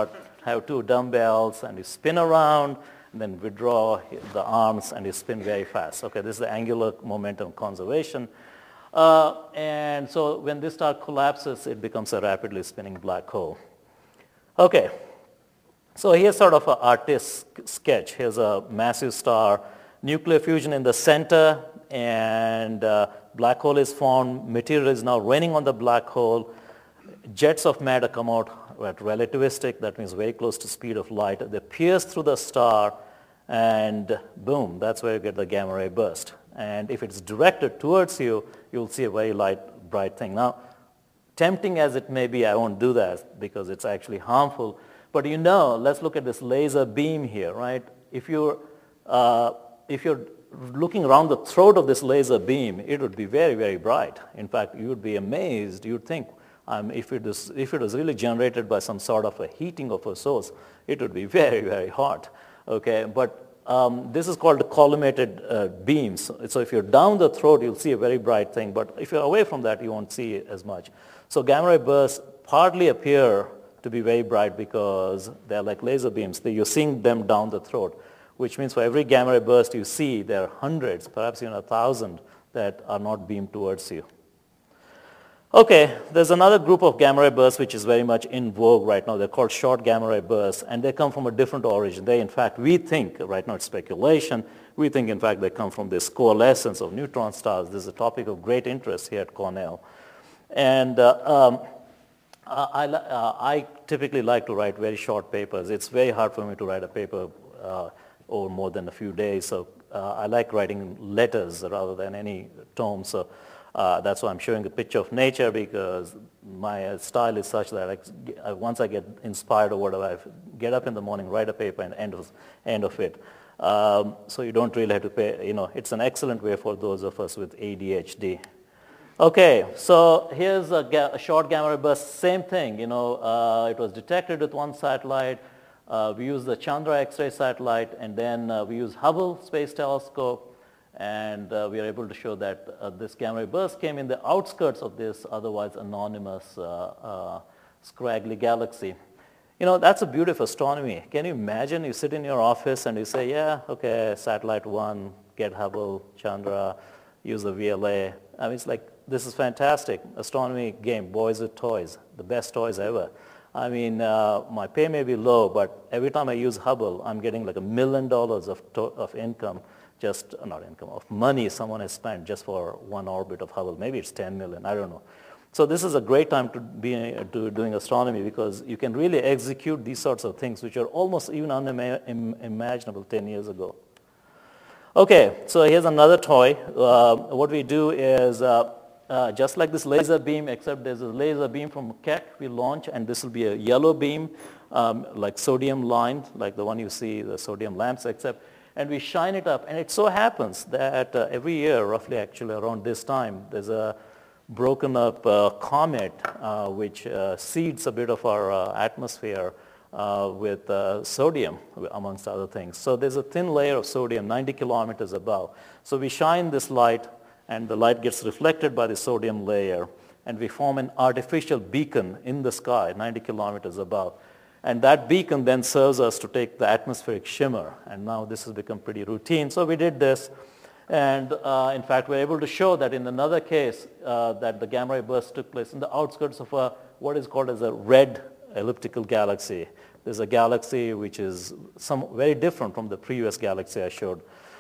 have two dumbbells and you spin around, and then withdraw the arms and you spin very fast. Okay, this is the angular momentum conservation. Uh, and so when this star collapses, it becomes a rapidly spinning black hole. Okay, so here's sort of an artist's sketch. Here's a massive star, nuclear fusion in the center, and uh, black hole is formed. Material is now raining on the black hole. Jets of matter come out at relativistic, that means very close to speed of light. They pierce through the star, and boom, that's where you get the gamma ray burst. And if it's directed towards you, you'll see a very light, bright thing. Now, tempting as it may be, I won't do that because it's actually harmful. But you know, let's look at this laser beam here, right? If you're, uh, if you're looking around the throat of this laser beam, it would be very, very bright. In fact, you would be amazed. You'd think, um, if, it is, if it was really generated by some sort of a heating of a source, it would be very, very hot. Okay, but um, this is called the collimated uh, beams. So if you're down the throat, you'll see a very bright thing. But if you're away from that, you won't see it as much. So gamma ray bursts partly appear to be very bright because they're like laser beams. You're seeing them down the throat, which means for every gamma ray burst you see, there are hundreds, perhaps even a thousand, that are not beamed towards you. Okay, there's another group of gamma ray bursts which is very much in vogue right now. They're called short gamma ray bursts, and they come from a different origin. They, in fact, we think, right now it's speculation, we think, in fact, they come from this coalescence of neutron stars. This is a topic of great interest here at Cornell. And uh, um, I, uh, I typically like to write very short papers. It's very hard for me to write a paper uh, over more than a few days, so uh, I like writing letters rather than any tomes. So, Uh, that's why I'm showing a picture of nature, because my uh, style is such that I, I, once I get inspired or whatever, I get up in the morning, write a paper, and end of, end of it. Um, so you don't really have to pay, you know, it's an excellent way for those of us with A D H D. Okay, so here's a, ga a short gamma ray burst, same thing, you know, uh, it was detected with one satellite. Uh, we used the Chandra X-ray satellite, and then uh, we used Hubble Space Telescope. And uh, we are able to show that uh, this gamma ray burst came in the outskirts of this otherwise anonymous uh, uh, scraggly galaxy. You know, that's a beauty of astronomy. Can you imagine you sit in your office and you say, yeah, okay, satellite one, get Hubble, Chandra, use the V L A. I mean, it's like, this is fantastic. Astronomy game, boys with toys, the best toys ever. I mean, uh, my pay may be low, but every time I use Hubble, I'm getting like a million dollars of, of income. Just, not income, of money someone has spent just for one orbit of Hubble. Maybe it's ten million, I don't know. So this is a great time to be uh, to doing astronomy, because you can really execute these sorts of things which are almost even unimaginable ten years ago. Okay, so here's another toy. Uh, what we do is, uh, uh, just like this laser beam, except there's a laser beam from Keck we launch, and this will be a yellow beam, um, like sodium lined, like the one you see, the sodium lamps, except and we shine it up. And it so happens that uh, every year, roughly actually around this time, there's a broken up uh, comet uh, which uh, seeds a bit of our uh, atmosphere uh, with uh, sodium, amongst other things. So there's a thin layer of sodium ninety kilometers above. So we shine this light, and the light gets reflected by the sodium layer, and we form an artificial beacon in the sky ninety kilometers above. And that beacon then serves us to take the atmospheric shimmer. And now this has become pretty routine. So we did this. And uh, in fact, we're able to show that in another case uh, that the gamma ray burst took place in the outskirts of a, what is called as a red elliptical galaxy. There's a galaxy which is some, very different from the previous galaxy I showed.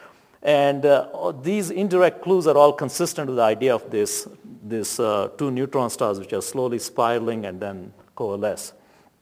And uh, these indirect clues are all consistent with the idea of this, this uh, two neutron stars which are slowly spiraling and then coalesce.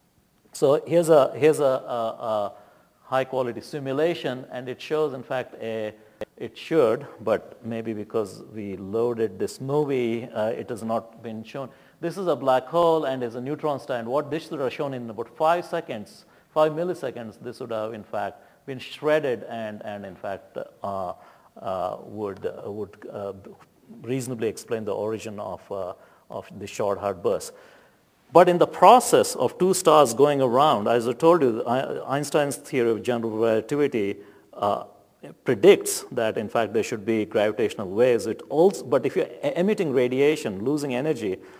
So here's a, here's a, a, a high quality simulation, and it shows, in fact, a, it should, but maybe because we loaded this movie, uh, it has not been shown. This is a black hole and is a neutron star, and what this would have shown in about five seconds, five milliseconds, this would have, in fact, been shredded and, and in fact, uh, uh, would, uh, would uh, reasonably explain the origin of, uh, of the short hard burst. But in the process of two stars going around, as I told you, Einstein's theory of general relativity uh, predicts that, in fact, there should be gravitational waves. It also, but if you're emitting radiation, losing energy,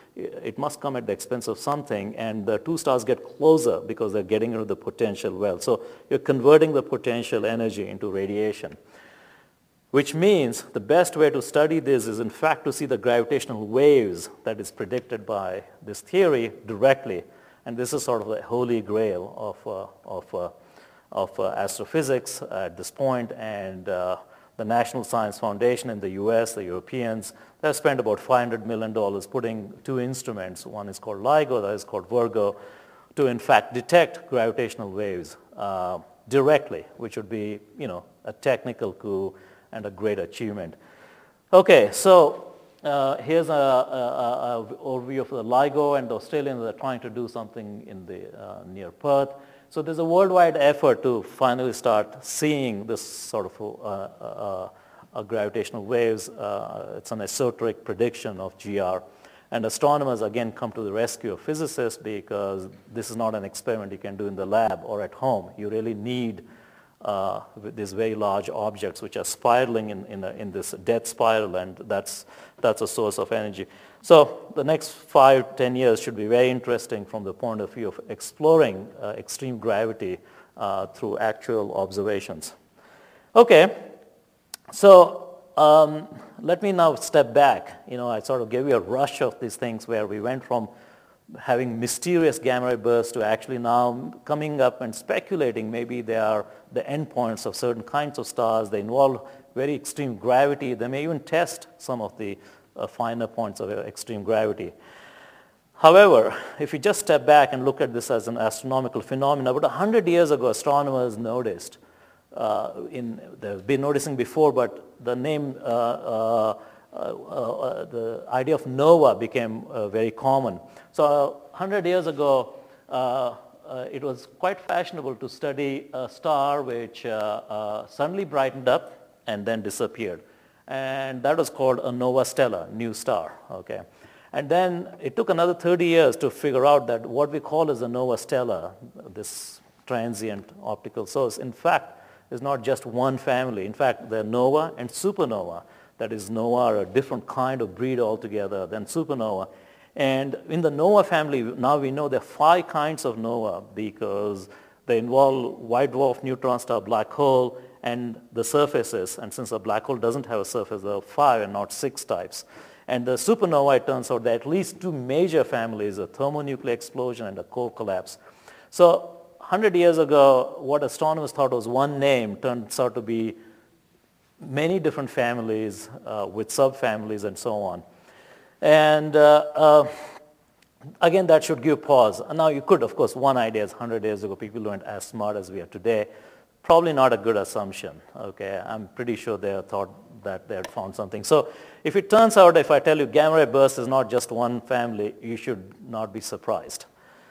it must come at the expense of something, and the two stars get closer because they're getting into the potential well. So you're converting the potential energy into radiation, which means the best way to study this is in fact to see the gravitational waves that is predicted by this theory directly. And this is sort of the holy grail of, uh, of, uh, of uh, astrophysics at this point. And uh, the National Science Foundation in the U S, the Europeans, they have spent about five hundred million dollars putting two instruments. One is called LIGO, the other is called Virgo, to in fact detect gravitational waves uh, directly, which would be, you know, a technical coup and a great achievement. Okay, so uh, here's an overview of the LIGO, and the Australians are trying to do something in the uh, near Perth. So there's a worldwide effort to finally start seeing this sort of uh, uh, uh, gravitational waves. Uh, it's an esoteric prediction of G R. And astronomers again come to the rescue of physicists because this is not an experiment you can do in the lab or at home. You really need uh, these very large objects which are spiraling in, in, a, in this death spiral, and that's, that's a source of energy. So the next five, ten years should be very interesting from the point of view of exploring uh, extreme gravity uh, through actual observations. Okay, so um, let me now step back. You know, I sort of gave you a rush of these things where we went from having mysterious gamma ray bursts to actually now coming up and speculating maybe they are the endpoints of certain kinds of stars. They involve very extreme gravity. They may even test some of the uh, finer points of extreme gravity. However, if you just step back and look at this as an astronomical phenomenon, about one hundred years ago, astronomers noticed, uh, in, they've been noticing before, but the name, uh, uh, uh, uh, the idea of nova became uh, very common. So uh, one hundred years ago, uh, uh, it was quite fashionable to study a star which uh, uh, suddenly brightened up and then disappeared. And that was called a nova stella, new star. Okay. And then it took another thirty years to figure out that what we call as a nova stella, this transient optical source, in fact, is not just one family. In fact, the nova and supernova, that is, nova are a different kind of breed altogether than supernova. And in the nova family, now we know there are five kinds of nova because they involve white dwarf neutron star, black hole, and the surfaces. And since a black hole doesn't have a surface, there are five and not six types. And the supernova, it turns out, there are at least two major families, a thermonuclear explosion and a core collapse. So one hundred years ago, what astronomers thought was one name turns out to be many different families uh, with subfamilies and so on. And uh, uh, again, that should give pause. And now you could, of course, one idea is one hundred years ago, people weren't as smart as we are today. Probably not a good assumption, okay? I'm pretty sure they thought that they had found something. So if it turns out, if I tell you gamma ray burst is not just one family, you should not be surprised.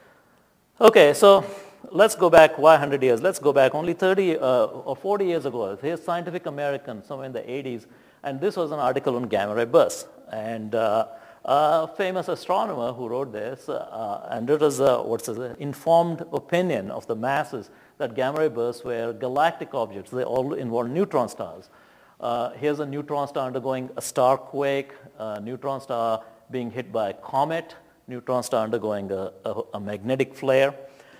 Okay, so let's go back, why one hundred years? Let's go back only thirty uh, or forty years ago. Here's Scientific American, somewhere in the eighties, and this was an article on gamma ray bursts. And uh, a famous astronomer who wrote this, uh, and it was uh, what's an informed opinion of the masses that gamma ray bursts were galactic objects. They all involve neutron stars. Uh, here's a neutron star undergoing a star quake, a neutron star being hit by a comet, neutron star undergoing a, a, a magnetic flare.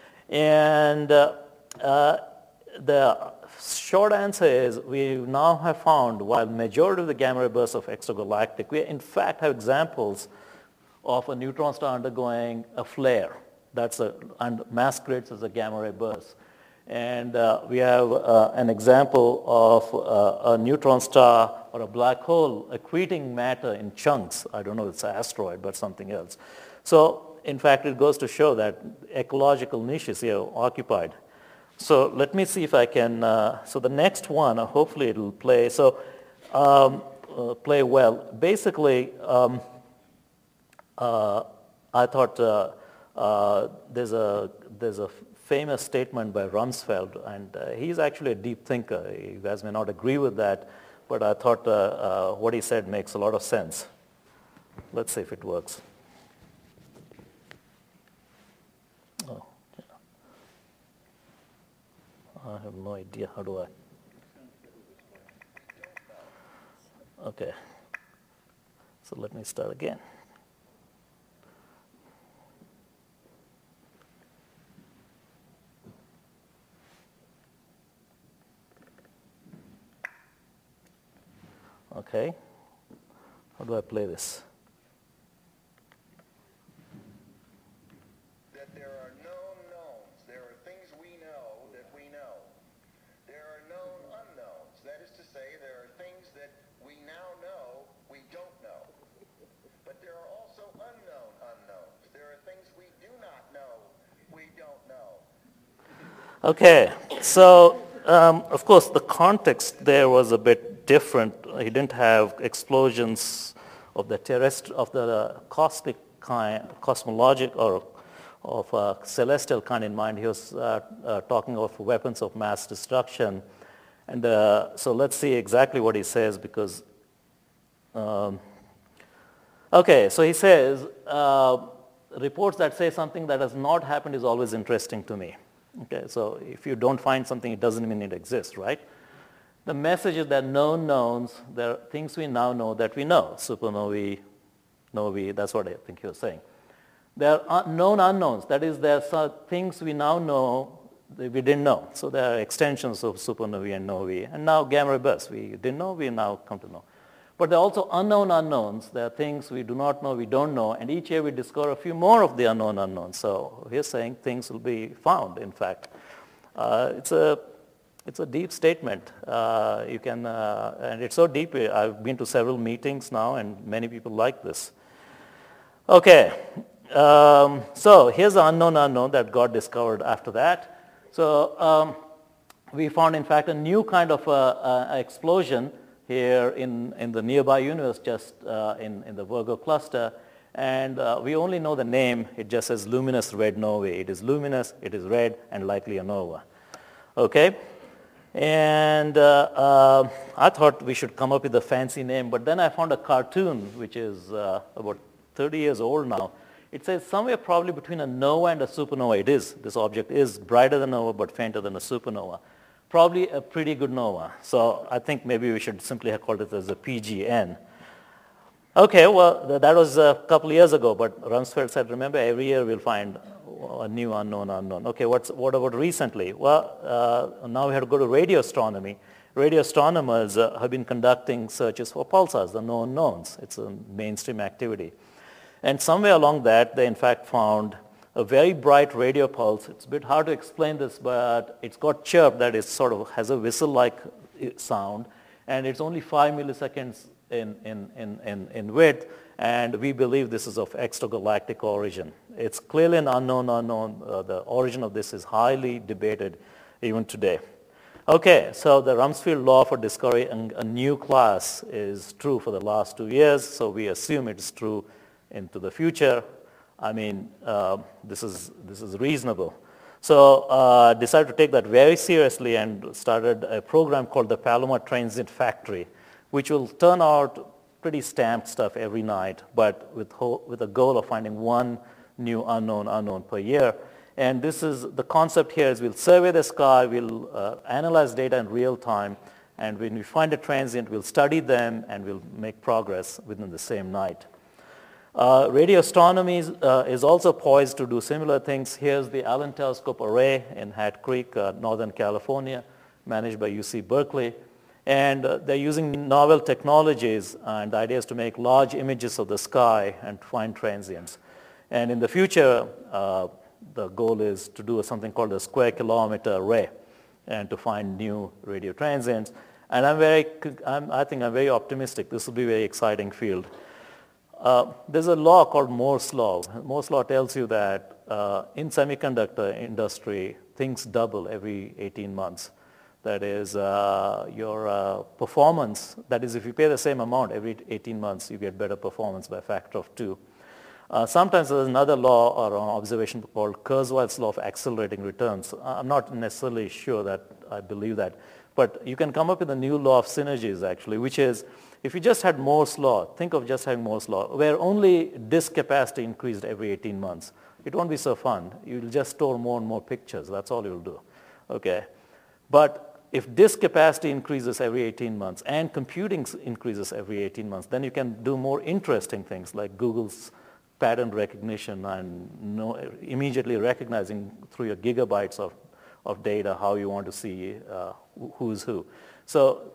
And uh, uh, the short answer is we now have found, while majority of the gamma ray bursts of extragalactic, we in fact have examples of a neutron star undergoing a flare. That's a, and masquerades as a gamma ray burst. And uh, we have uh, an example of uh, a neutron star or a black hole accreting matter in chunks. I don't know if it's an asteroid, but something else. So in fact, it goes to show that ecological niches here are occupied. So let me see if I can, uh, so the next one, uh, hopefully it will play. So um, uh, play well. Basically, um, uh, I thought uh, uh, there's a, there's a famous statement by Rumsfeld, and uh, he's actually a deep thinker. You guys may not agree with that, but I thought uh, uh, what he said makes a lot of sense. Let's see if it works. Oh, yeah. I have no idea. How do I? Okay. So let me start again. Okay. How do I play this? That there are known knowns. There are things we know that we know. There are known unknowns. That is to say, there are things that we now know we don't know. But there are also unknown unknowns. There are things we do not know we don't know. Okay, so um, of course the context there was a bit different. He didn't have explosions of the terrestri- of the cosmic kind, cosmologic or of a celestial kind in mind. He was uh, uh, talking of weapons of mass destruction. And uh, so let's see exactly what he says, because um, okay, so he says, uh, reports that say something that has not happened is always interesting to me. Okay, so if you don't find something, it doesn't mean it exists, right? The message is that known knowns, there are things we now know that we know. Supernovae, novae, that's what I think he was saying. There are known unknowns, that is, there are things we now know that we didn't know. So there are extensions of supernovae and novae. And now gamma ray bursts, we didn't know, we now come to know. But there are also unknown unknowns. There are things we do not know, we don't know, and each year we discover a few more of the unknown unknowns. So he's saying things will be found, in fact. Uh, it's a it's a deep statement. Uh, you can, uh, and it's so deep, I've been to several meetings now, and many people like this. Okay, um, so here's the unknown unknown that got discovered after that. So um, we found, in fact, a new kind of uh, uh, explosion here in, in the nearby universe, just uh, in, in the Virgo cluster. And uh, we only know the name. It just says luminous red novae. It is luminous, it is red, and likely a nova. Okay? And uh, uh, I thought we should come up with a fancy name, but then I found a cartoon, which is uh, about thirty years old now. It says somewhere probably between a nova and a supernova. It is. This object is brighter than a nova, but fainter than a supernova. Probably a pretty good nova. So I think maybe we should simply have called it as a P G N. Okay, well, th- that was a couple of years ago, but Rumsfeld said, remember, every year we'll find a new unknown unknown. Okay, what's, what about recently? Well, uh, now we have to go to radio astronomy. Radio astronomers uh, have been conducting searches for pulsars, the known knowns. It's a mainstream activity. And somewhere along that, they in fact found a very bright radio pulse. It's a bit hard to explain this, but it's got chirp that is sort of has a whistle-like sound, and it's only five milliseconds in, in, in, in, in width, and we believe this is of extragalactic origin. It's clearly an unknown unknown. Uh, the origin of this is highly debated even today. Okay, so the Rumsfeld law for discovering a new class is true for the last two years, so we assume it's true into the future. I mean, uh, this is this is reasonable. So uh, decided to take that very seriously and started a program called the Palomar Transient Factory, which will turn out pretty stamped stuff every night, but with ho- with a goal of finding one new unknown unknown per year. And this is the concept here is we'll survey the sky, we'll uh, analyze data in real time, and when we find a transient, we'll study them and we'll make progress within the same night. Uh, radio astronomy is, uh, is also poised to do similar things. Here's the Allen Telescope Array in Hat Creek, uh, Northern California, managed by U C Berkeley. And uh, they're using novel technologies, and the idea is to make large images of the sky and find transients. And in the future, uh, the goal is to do something called a square kilometer array and to find new radio transients. And I'm very, I'm, I think I'm very optimistic. This will be a very exciting field. Uh, there's a law called Moore's law. Moore's law tells you that uh, in semiconductor industry, things double every eighteen months. That is, uh, your uh, performance, that is, if you pay the same amount every eighteen months, you get better performance by a factor of two. Uh, sometimes there's another law or an observation called Kurzweil's law of accelerating returns. I'm not necessarily sure that I believe that, but you can come up with a new law of synergies, actually, which is, if you just had Moore's law, think of just having Moore's law, where only disk capacity increased every eighteen months. It won't be so fun. You'll just store more and more pictures. That's all you'll do. Okay. But if disk capacity increases every eighteen months and computing increases every eighteen months, then you can do more interesting things like Google's pattern recognition and know, immediately recognizing through your gigabytes of, of data how you want to see uh, who's who. So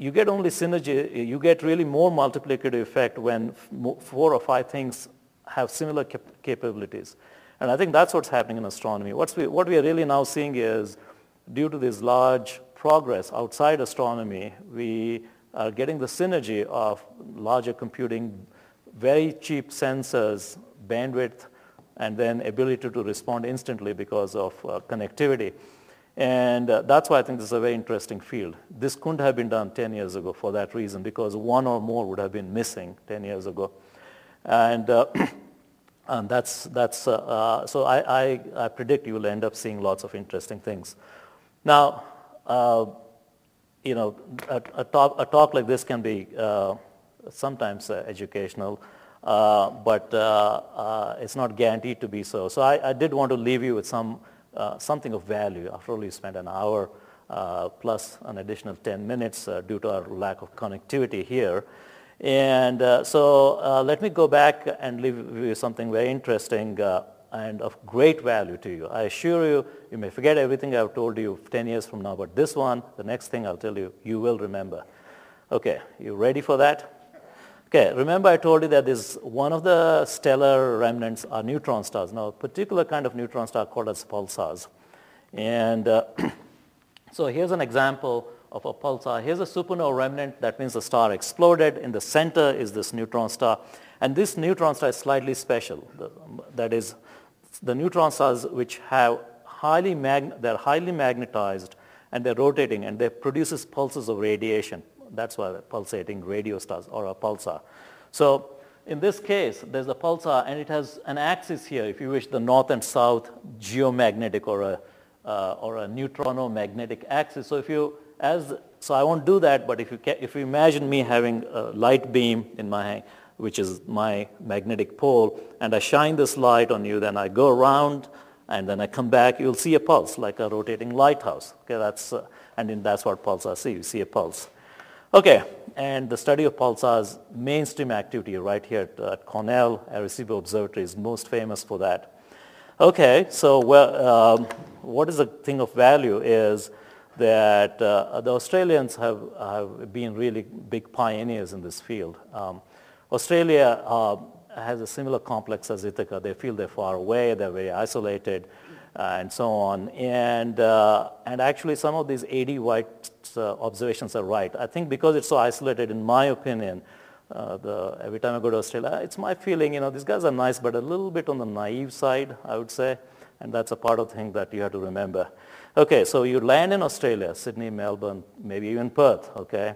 you get only synergy, you get really more multiplicative effect when four or five things have similar cap capabilities. And I think that's what's happening in astronomy. What's we, what we are really now seeing is, due to this large progress outside astronomy, we are getting the synergy of larger computing, very cheap sensors, bandwidth, and then ability to respond instantly because of uh, connectivity. And uh, that's why I think this is a very interesting field. This couldn't have been done ten years ago for that reason, because one or more would have been missing ten years ago. And, uh, and that's, that's uh, uh, so I, I, I predict you will end up seeing lots of interesting things. Now, uh, you know, a, a, talk, a talk like this can be uh, sometimes uh, educational, uh, but uh, uh, it's not guaranteed to be so. So I, I did want to leave you with some Uh, something of value. After all, you spent an hour uh, plus an additional ten minutes uh, due to our lack of connectivity here. And uh, so uh, let me go back and leave you something very interesting uh, and of great value to you. I assure you, you may forget everything I've told you ten years from now, but this one, the next thing I'll tell you, you will remember. Okay, you ready for that? Okay, remember I told you that this one of the stellar remnants are neutron stars. Now, a particular kind of neutron star called as pulsars. And uh, so here's an example of a pulsar. Here's a supernova remnant. That means the star exploded. In the center is this neutron star. And this neutron star is slightly special. The, that is, the neutron stars which have highly mag they're highly magnetized, and they're rotating, and they produces pulses of radiation. That's why they're pulsating radio stars, or a pulsar. So in this case, there's a pulsar, and it has an axis here, if you wish, the north and south geomagnetic or a, uh, or a neutronomagnetic axis. So if you, as, so I won't do that, but if you, ca if you imagine me having a light beam in my hand, which is my magnetic pole, and I shine this light on you, then I go around, and then I come back, you'll see a pulse, like a rotating lighthouse. Okay, that's, uh, and in, that's what pulsars see, you see a pulse. Okay, and the study of pulsars, mainstream activity right here at, at Cornell, Arecibo Observatory is most famous for that. Okay, so well, um, what is the thing of value is that uh, the Australians have, have been really big pioneers in this field. Um, Australia uh, has a similar complex as Ithaca. They feel they're far away, they're very isolated, uh, and so on. And, uh, and actually some of these A D White uh, observations are right. I think because it's so isolated, in my opinion, uh, the, every time I go to Australia, it's my feeling, you know, these guys are nice, but a little bit on the naive side, I would say. And that's a part of the thing that you have to remember. Okay, so you land in Australia, Sydney, Melbourne, maybe even Perth, okay?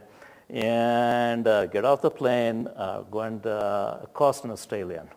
And uh, get off the plane, uh, go and uh, accost an Australian.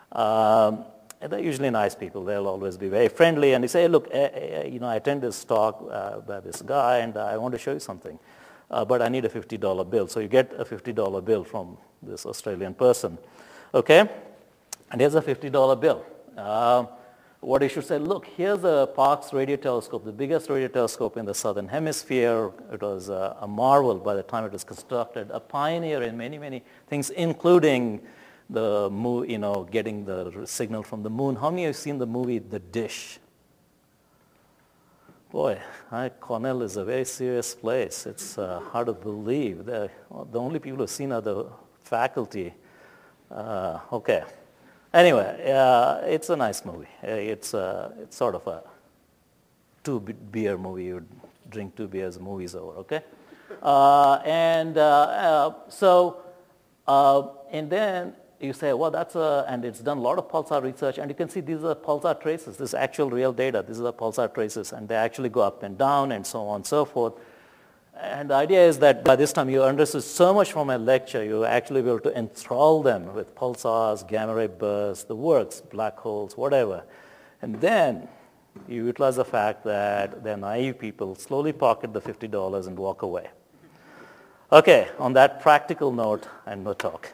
Um, and they're usually nice people. They'll always be very friendly. And they say, hey, look, uh, uh, you know, I attend this talk uh, by this guy, and I want to show you something. Uh, but I need a fifty dollar bill. So you get a fifty dollar bill from this Australian person. Okay? And here's a fifty dollar bill. Uh, what you should say, look, here's a Parkes radio telescope, the biggest radio telescope in the southern hemisphere. It was uh, a marvel by the time it was constructed, a pioneer in many, many things, including the moon, you know, getting the signal from the moon. How many of you have seen the movie The Dish? Boy, I, Cornell is a very serious place. It's uh, hard to believe. The, the only people who have seen are the faculty. Uh, okay. Anyway, uh, it's a nice movie. It's, uh, it's sort of a two-beer movie. You drink two beers, the movie's over, okay? Uh, and uh, uh, so, uh, and then you say, well, that's a, and it's done a lot of pulsar research, and you can see these are pulsar traces. This is actual real data. These are the pulsar traces, and they actually go up and down and so on and so forth. And the idea is that by this time you understood so much from a lecture, you actually be able to enthrall them with pulsars, gamma ray bursts, the works, black holes, whatever. And then you utilize the fact that they're naive people, slowly pocket the fifty dollars and walk away. Okay, on that practical note, and no talk.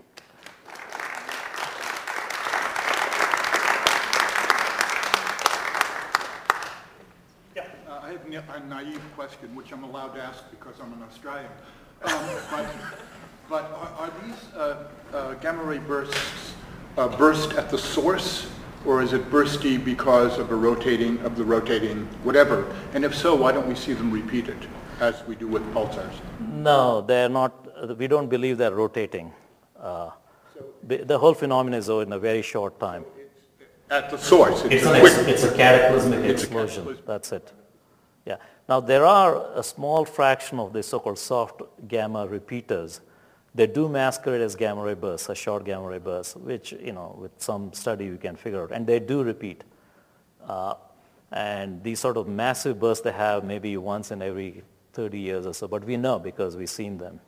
A naive question, which I'm allowed to ask because I'm an Australian. Um, but but are, are these uh, uh, gamma ray bursts uh, burst at the source, or is it bursty because of a rotating of the rotating whatever? And if so, why don't we see them repeated? as we do with pulsars? No, they're not, we don't believe they're rotating. Uh, the, the whole phenomenon is over in a very short time. At the source? It's, a an quick- ex, it's a cataclysmic It's a explosion, cataclysm. that's it. Yeah. Now there are a small fraction of the so-called soft gamma repeaters. They do masquerade as gamma ray bursts, a short gamma ray burst, which, you know, with some study you can figure out, and they do repeat. Uh, and these sort of massive bursts they have maybe once in every thirty years or so, but we know because we've seen them.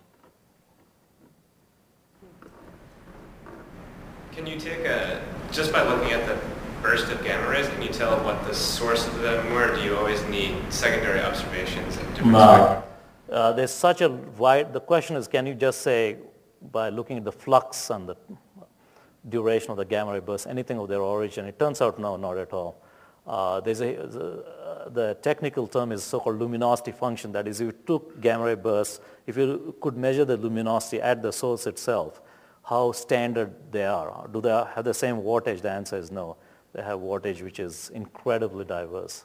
Can you take a, just by looking at the burst of gamma rays, can you tell what the source of them were? Do you always need secondary observations at different No. Uh, there's such a wide, the question is, can you just say, by looking at the flux and the duration of the gamma ray bursts, anything of their origin? It turns out, no, not at all. Uh, there's a, the, the technical term is so-called luminosity function. That is, if you took gamma ray bursts, if you could measure the luminosity at the source itself, how standard they are. Do they have the same wattage? The answer is no. They have wattage which is incredibly diverse.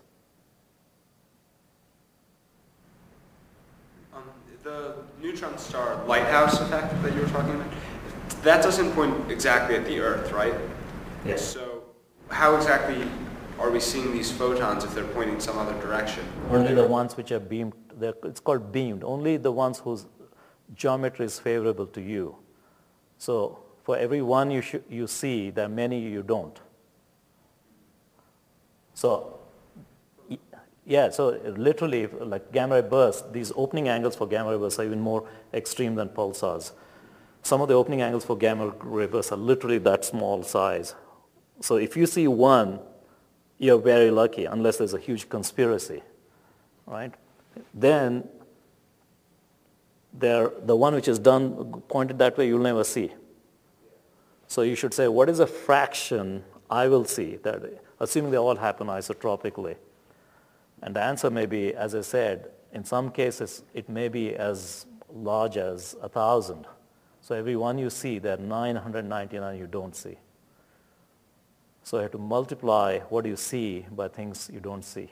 Um, the neutron star lighthouse effect that you were talking about, that doesn't point exactly at the Earth, right? Yes. So how exactly are we seeing these photons if they're pointing some other direction? Only the ones which are beamed, they're- it's called beamed, only the ones whose geometry is favorable to you. So for every one you, sh- you see, there are many you don't. So, y- yeah, so literally, if, like gamma ray bursts, these opening angles for gamma ray bursts are even more extreme than pulsars. Some of the opening angles for gamma ray bursts are literally that small size. So if you see one, you're very lucky, unless there's a huge conspiracy, right? Then there, the one which is done, pointed that way, you'll never see. So you should say, what is a fraction I will see, that, assuming they all happen isotropically? And the answer may be, as I said, in some cases, it may be as large as a thousand. So every one you see, there are nine hundred ninety-nine you don't see. So you have to multiply what you see by things you don't see.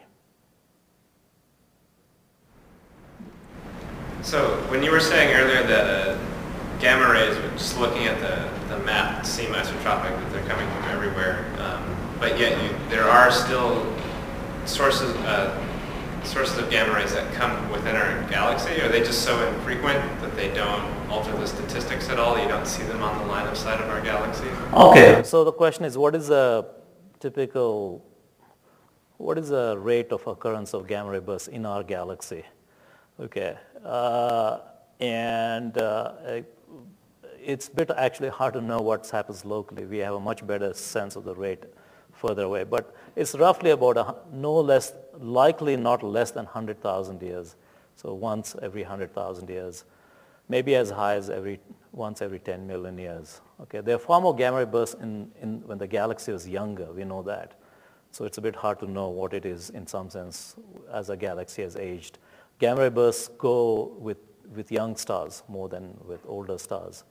So when you were saying earlier that uh, gamma rays, just looking at the, the map, seem isotropic, that they're coming from everywhere, um, but yet you, there are still sources uh, sources of gamma rays that come within our galaxy. Are they just so infrequent that they don't alter the statistics at all? You don't see them on the line of sight of our galaxy? Okay. So the question is, what is the typical, what is the rate of occurrence of gamma ray bursts in our galaxy? Okay. Uh, and uh, it's a bit actually hard to know what happens locally. We have a much better sense of the rate further away. But it's roughly about a, no less, likely not less than one hundred thousand years. So once every one hundred thousand years. Maybe as high as every once every ten million years. Okay, there are far more gamma ray bursts in, in when the galaxy was younger. We know that. So it's a bit hard to know what it is in some sense as a galaxy has aged. Gamma ray bursts go with, with young stars more than with older stars.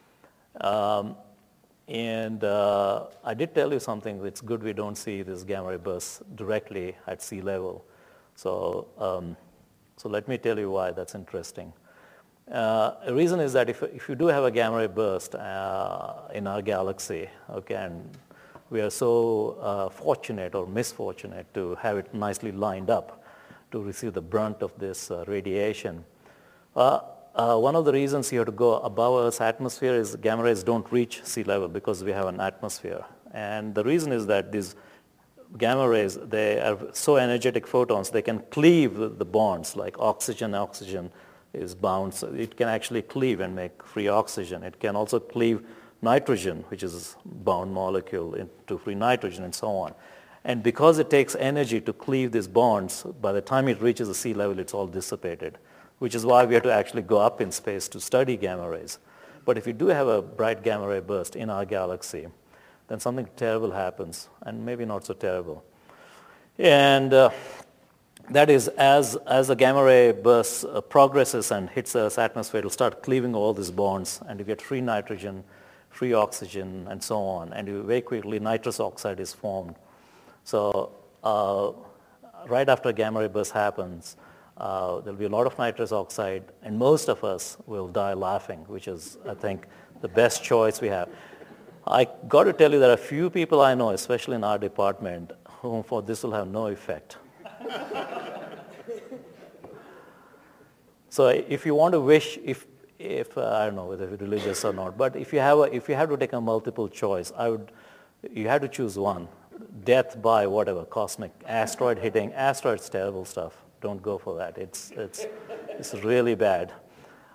Um, and uh, I did tell you something. It's good we don't see this gamma ray bursts directly at sea level. So, um, so let me tell you why that's interesting. Uh, the reason is that if, if you do have a gamma ray burst uh, in our galaxy, okay, and we are so uh, fortunate or misfortunate to have it nicely lined up to receive the brunt of this uh, radiation. Uh, uh, one of the reasons you have to go above Earth's atmosphere is gamma rays don't reach sea level because we have an atmosphere. And the reason is that these gamma rays, they are so energetic photons, they can cleave the bonds like oxygen, oxygen is bound. So it can actually cleave and make free oxygen. It can also cleave nitrogen, which is a bound molecule, into free nitrogen and so on. And because it takes energy to cleave these bonds, by the time it reaches the sea level, it's all dissipated, which is why we have to actually go up in space to study gamma rays. But if you do have a bright gamma ray burst in our galaxy, then something terrible happens, and maybe not so terrible. And uh, that is, as, as the gamma ray burst uh, progresses and hits Earth's atmosphere, it will start cleaving all these bonds, and you get free nitrogen, free oxygen, and so on. And you, very quickly, nitrous oxide is formed. So uh, right after gamma ray burst happens, Uh, there'll be a lot of nitrous oxide, and most of us will die laughing, which is, I think, the best choice we have. I got to tell you, there are few people I know, especially in our department, whom for this will have no effect. So if you want to wish, if, if uh, I don't know whether it's religious or not, but if you have a, if you have to take a multiple choice, I would, you have to choose one. Death by whatever, cosmic asteroid hitting. Asteroid's terrible stuff. Don't go for that. It's, it's, it's really bad.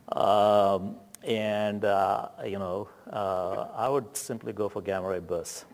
Um, and, uh, you know, uh, I would simply go for gamma ray bursts.